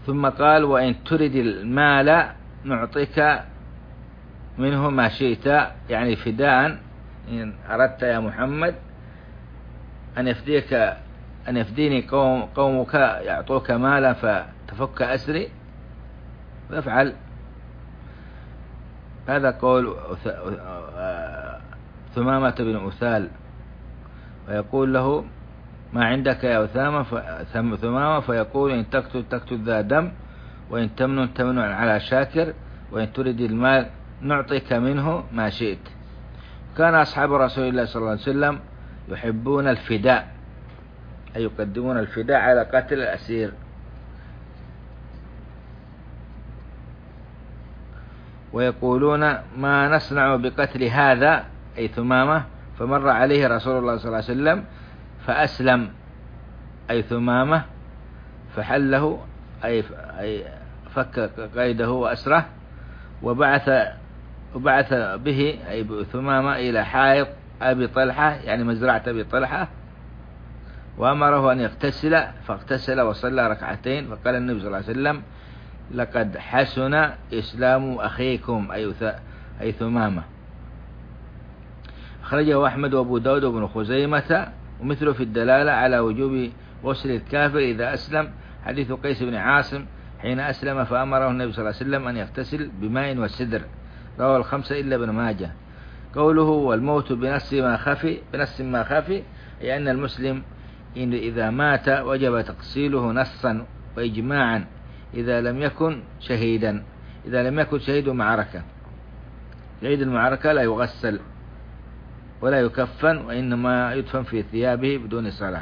ثم قال وإن ترد المال نعطيك منه ما شئت، يعني فداء، إن أردت يا محمد أن يفديك أن يفديني قوم قومك يعطوك مالا فتفك أسري فافعل. هذا قول ثمامة بن أثال، ويقول له ما عندك يا أثامة ثمامة، فيقول إن تقتل تقتل ذا دم، وإن تمنن تمنن على شاكر، وإن تريد المال نعطيك منه ما شئت. كان أصحاب رسول الله صلى الله عليه وسلم يحبون الفداء، أي يقدمون الفداء على قتل الأسير. ويقولون ما نصنع بقتل هذا أي ثمامة، فمر عليه رسول الله صلى الله عليه وسلم فأسلم أي ثمامة، فحله أي فك قيده وأسره، وبعث وبعث به أي ثمامة إلى حائط أبي طلحة، يعني مزرعة أبي طلحة، وأمره أن يغتسل، فاغتسل وصلى ركعتين. فقال النبي صلى الله عليه وسلم لقد حسن إسلام أخيكم أي ثمامة. أخرجه أحمد وأبو داود وابن خزيمة، ومثله في الدلالة على وجوب غسل الكافر إذا أسلم حديث قيس بن عاصم حين أسلم فأمره النبي صلى الله عليه وسلم أن يغتسل بماء وسدر، رواه الخمسة إلا ابن ماجه. قوله والموت بنفس ما خفي بنفس ما خفي، أي أن المسلم إن إذا مات وجب تغسيله نصا وإجماعا إذا لم يكن شهيدا، إذا لم يكن شهيد معركة. شهيد المعركة لا يغسل ولا يكفن، وإنما يدفن في ثيابه بدون صلاة.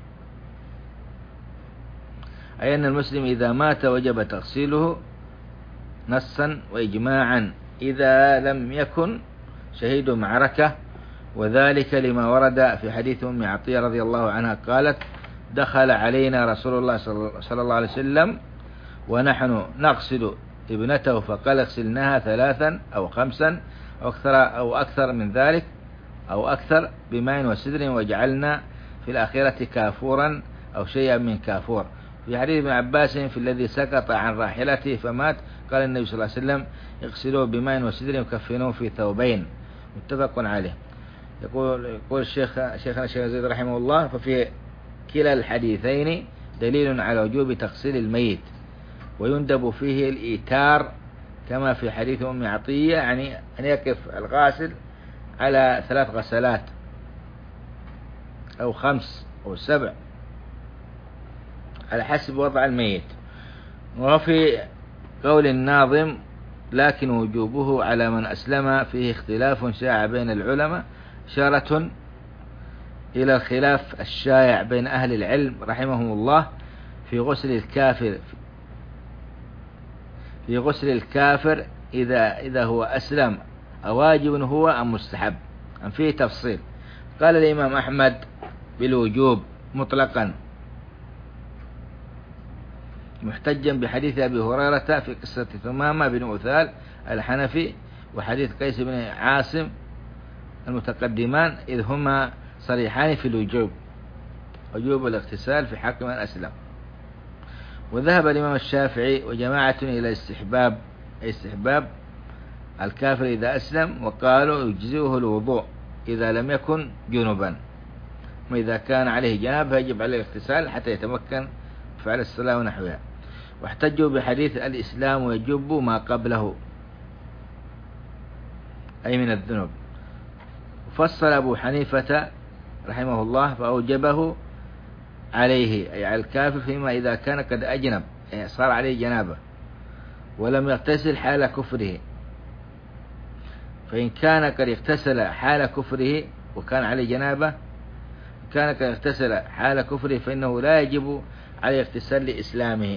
أي أن المسلم إذا مات وجب تغسيله نصا وإجماعا إذا لم يكن شهيد معركة، وذلك لما ورد في حديث أم عطية رضي الله عنها قالت دخل علينا رسول الله صلى الله عليه وسلم ونحن نغسل ابنته، فقال اغسلناها ثلاثا أو خمسا أو أكثر, أو أكثر من ذلك أو أكثر بماء وسدر، وجعلنا في الآخرة كافورا أو شيئا من كافور. في حديث ابن عباس في الذي سقط عن راحلته فمات قال النبي صلى الله عليه وسلم اغسلوه بماء وسدر وكفنوه في ثوبين، متفق عليه. يقول يقول الشيخ شيخنا الشيخ زيد رحمه الله ففي كلا الحديثين دليل على وجوب تغسيل الميت، ويندب فيه الإيتار كما في حديث أم عطية، يعني أن يقف الغاسل على ثلاث غسلات أو خمس أو سبع على حسب وضع الميت. وفي قول الناظم لكن وجوبه على من أسلم فيه اختلاف شاع بين العلماء، إشارة إلى الخلاف الشائع بين أهل العلم رحمهم الله في غسل الكافر في غسل الكافر إذا إذا هو أسلم أواجب هو أم مستحب، أم فيه تفصيل. قال الإمام أحمد بالوجوب مطلقا محتجا بحديث أبي هريرة في قصة ثمامة بن أثال الحنفي وحديث قيس بن عاصم المتقدمان، إذ هما صريحان في الوجوب، وجوب الاغتسال في حق من أسلم. وذهب الإمام الشافعي وجماعة إلى استحباب استحباب الكافر إذا أسلم، وقالوا يجزئه الوضوء إذا لم يكن جنبا، وإذا كان عليه جنابة يجب عليه الاغتسال حتى يتمكن فعل الصلاة ونحوها. واحتجوا بحديث الإسلام يجب ما قبله أي من الذنوب. وفصل أبو حنيفة رحمه الله فأوجبه عليه أي على الكافر فيما إذا كان قد أجنب، يعني صار عليه جنابة ولم يغتسل حال كفره. فإن كان قد اغتسل حال كفره وكان عليه جنابة، كان قد اغتسل حال كفره فإنه لا يجب عليه اغتسال لإسلامه.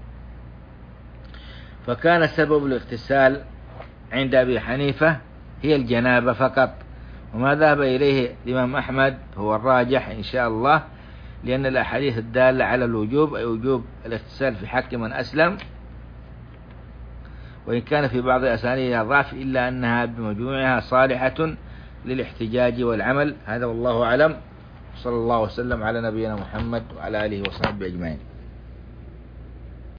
فكان سبب الاغتسال عند أبي حنيفة هي الجنابة فقط، وما ذهب إليه الإمام أحمد هو الراجح إن شاء الله، لأن الأحاديث الدالة على الوجوب أي وجوب الاغتسال في حق من أسلم، وإن كان في بعض أسانيدها ضعف إلا أنها بمجموعها صالحة للاحتجاج والعمل. هذا والله أعلم، صلى الله وسلم على نبينا محمد وعلى آله وصحبه أجمعين.